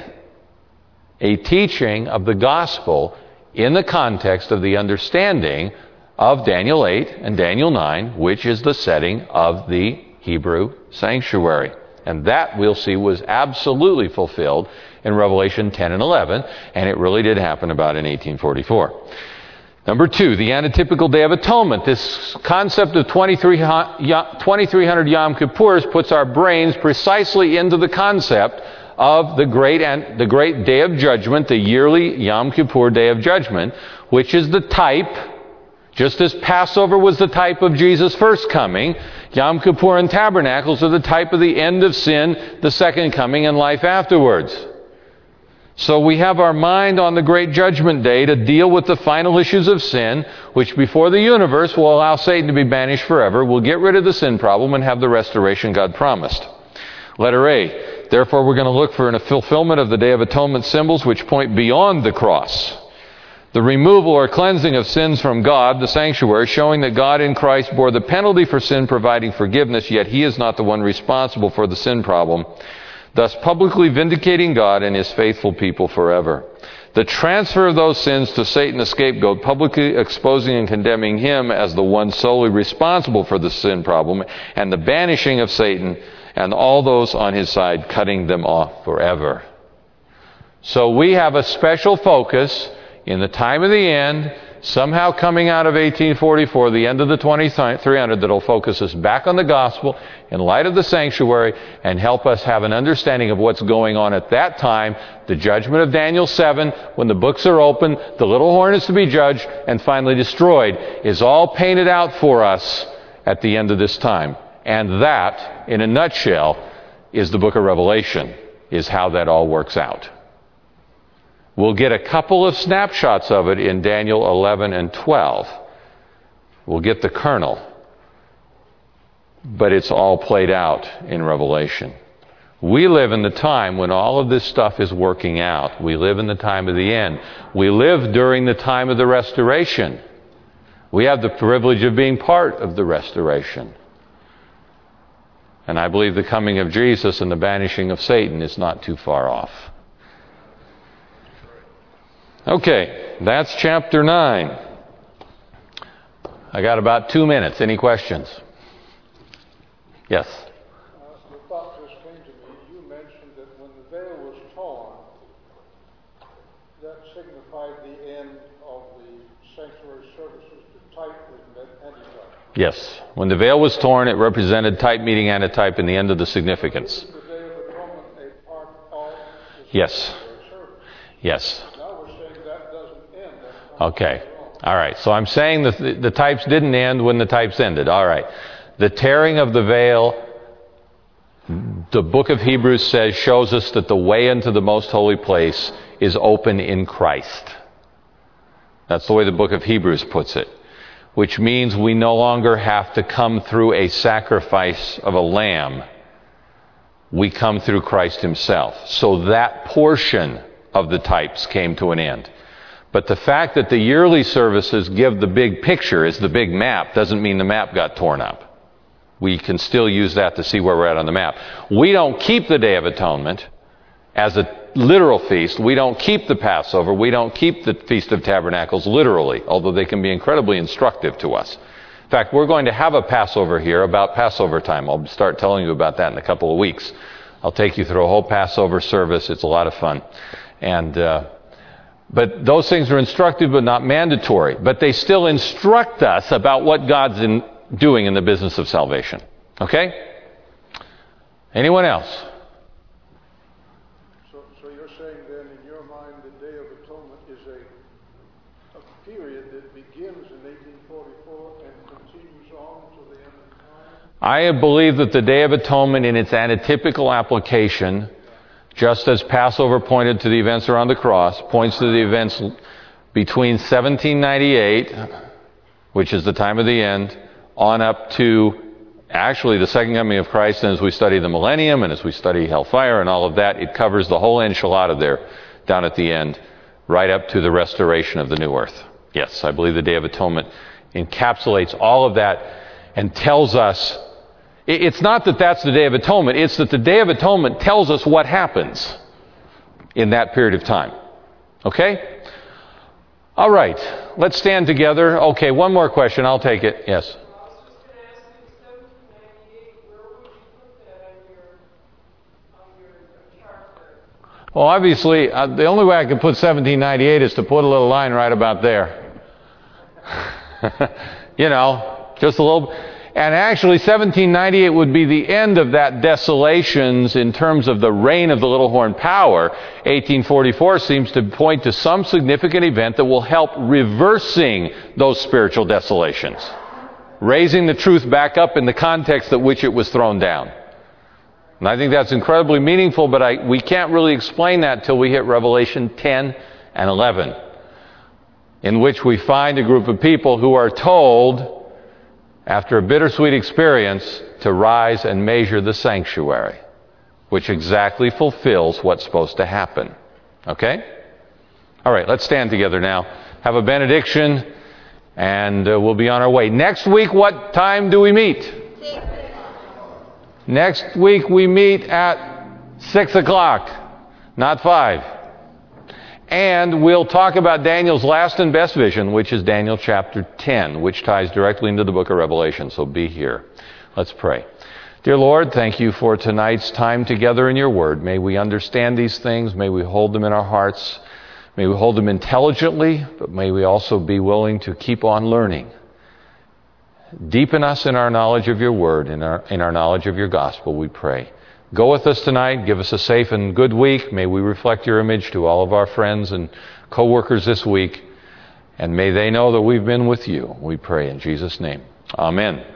A teaching of the gospel in the context of the understanding of Daniel eight and Daniel nine, which is the setting of the Hebrew sanctuary. And that, we'll see, was absolutely fulfilled in Revelation ten and eleven, and it really did happen about in eighteen forty-four. Number two, the antitypical Day of Atonement. This concept of twenty-three hundred Yom Kippurs puts our brains precisely into the concept of the great and the great Day of Judgment, the yearly Yom Kippur Day of Judgment, which is the type. Just as Passover was the type of Jesus' first coming, Yom Kippur and Tabernacles are the type of the end of sin, the second coming, and life afterwards. So we have our mind on the great judgment day to deal with the final issues of sin, which before the universe will allow Satan to be banished forever, will get rid of the sin problem and have the restoration God promised. Letter A, therefore we're going to look for a fulfillment of the Day of Atonement symbols which point beyond the cross. The removal or cleansing of sins from God, the sanctuary, showing that God in Christ bore the penalty for sin, providing forgiveness, yet He is not the one responsible for the sin problem, thus publicly vindicating God and His faithful people forever. The transfer of those sins to Satan, the scapegoat, publicly exposing and condemning him as the one solely responsible for the sin problem, and the banishing of Satan and all those on his side, cutting them off forever. So we have a special focus in the time of the end, somehow coming out of eighteen forty-four, the end of the twenty-three hundred, that will focus us back on the gospel in light of the sanctuary and help us have an understanding of what's going on at that time, the judgment of Daniel seven, when the books are open, the little horn is to be judged and finally destroyed, is all painted out for us at the end of this time. And that, in a nutshell, is the book of Revelation, is how that all works out. We'll get a couple of snapshots of it in Daniel eleven and twelve. We'll get the kernel. But it's all played out in Revelation. We live in the time when all of this stuff is working out. We live in the time of the end. We live during the time of the restoration. We have the privilege of being part of the restoration. And I believe the coming of Jesus and the banishing of Satan is not too far off. Okay, that's chapter nine. I got about two minutes. Any questions? Yes? Uh, the thought just came to me. You mentioned that when the veil was torn, that signified the end of the sanctuary services. The type was antitype. Yes. When the veil was torn, it represented type meeting antitype in the end of the significance. Is the Day of Atonement a part of the Yes. sanctuary service? Yes. Now we're saying that doesn't end. That's Okay. All right. So I'm saying that the, the types didn't end when the types ended. All right. The tearing of the veil, the book of Hebrews says, shows us that the way into the most holy place is open in Christ. That's the way the book of Hebrews puts it. Which means we no longer have to come through a sacrifice of a lamb. We come through Christ Himself. So that portion of the types came to an end. But the fact that the yearly services give the big picture, is the big map, doesn't mean the map got torn up. We can still use that to see where we're at on the map. We don't keep the Day of Atonement as a literal feast. We don't keep the Passover. We don't keep the Feast of Tabernacles literally, although they can be incredibly instructive to us. In fact, we're going to have a Passover here about Passover time. I'll start telling you about that in a couple of weeks. I'll take you through a whole Passover service. It's a lot of fun. And uh, But those things are instructive but not mandatory. But they still instruct us about what God's in doing in the business of salvation. Okay? Anyone else? So, so you're saying then, in your mind, the Day of Atonement is a, a period that begins in eighteen forty-four and continues on to the end of time? I believe that the Day of Atonement in its antitypical application, just as Passover pointed to the events around the cross, points to the events between seventeen ninety-eight, which is the time of the end, on up to actually the second coming of Christ. And as we study the millennium and as we study hellfire and all of that, it covers the whole enchilada there down at the end, right up to the restoration of the new earth. Yes, I believe the Day of Atonement encapsulates all of that and tells us, it's not that that's the Day of Atonement, it's that the Day of Atonement tells us what happens in that period of time. Okay? All right, let's stand together. Okay, one more question, I'll take it. Yes? Well, obviously, uh, the only way I can put seventeen ninety-eight is to put a little line right about there. You know, just a little. And actually, seventeen ninety-eight would be the end of that desolations in terms of the reign of the little horn power. eighteen forty-four seems to point to some significant event that will help reversing those spiritual desolations, raising the truth back up in the context at which it was thrown down. And I think that's incredibly meaningful, but I, we can't really explain that till we hit Revelation ten and eleven, in which we find a group of people who are told, after a bittersweet experience, to rise and measure the sanctuary, which exactly fulfills what's supposed to happen. Okay? All right, let's stand together now. Have a benediction, and uh, we'll be on our way. Next week, what time do we meet? Next week we meet at six o'clock, not five. And we'll talk about Daniel's last and best vision, which is Daniel chapter ten, which ties directly into the book of Revelation. So be here. Let's pray. Dear Lord, thank you for tonight's time together in your word. May we understand these things. May we hold them in our hearts. May we hold them intelligently, but may we also be willing to keep on learning. Deepen us in our knowledge of your word, in our, in our knowledge of your gospel, we pray. Go with us tonight. Give us a safe and good week. May we reflect your image to all of our friends and co-workers this week. And may they know that we've been with you. We pray in Jesus' name. Amen.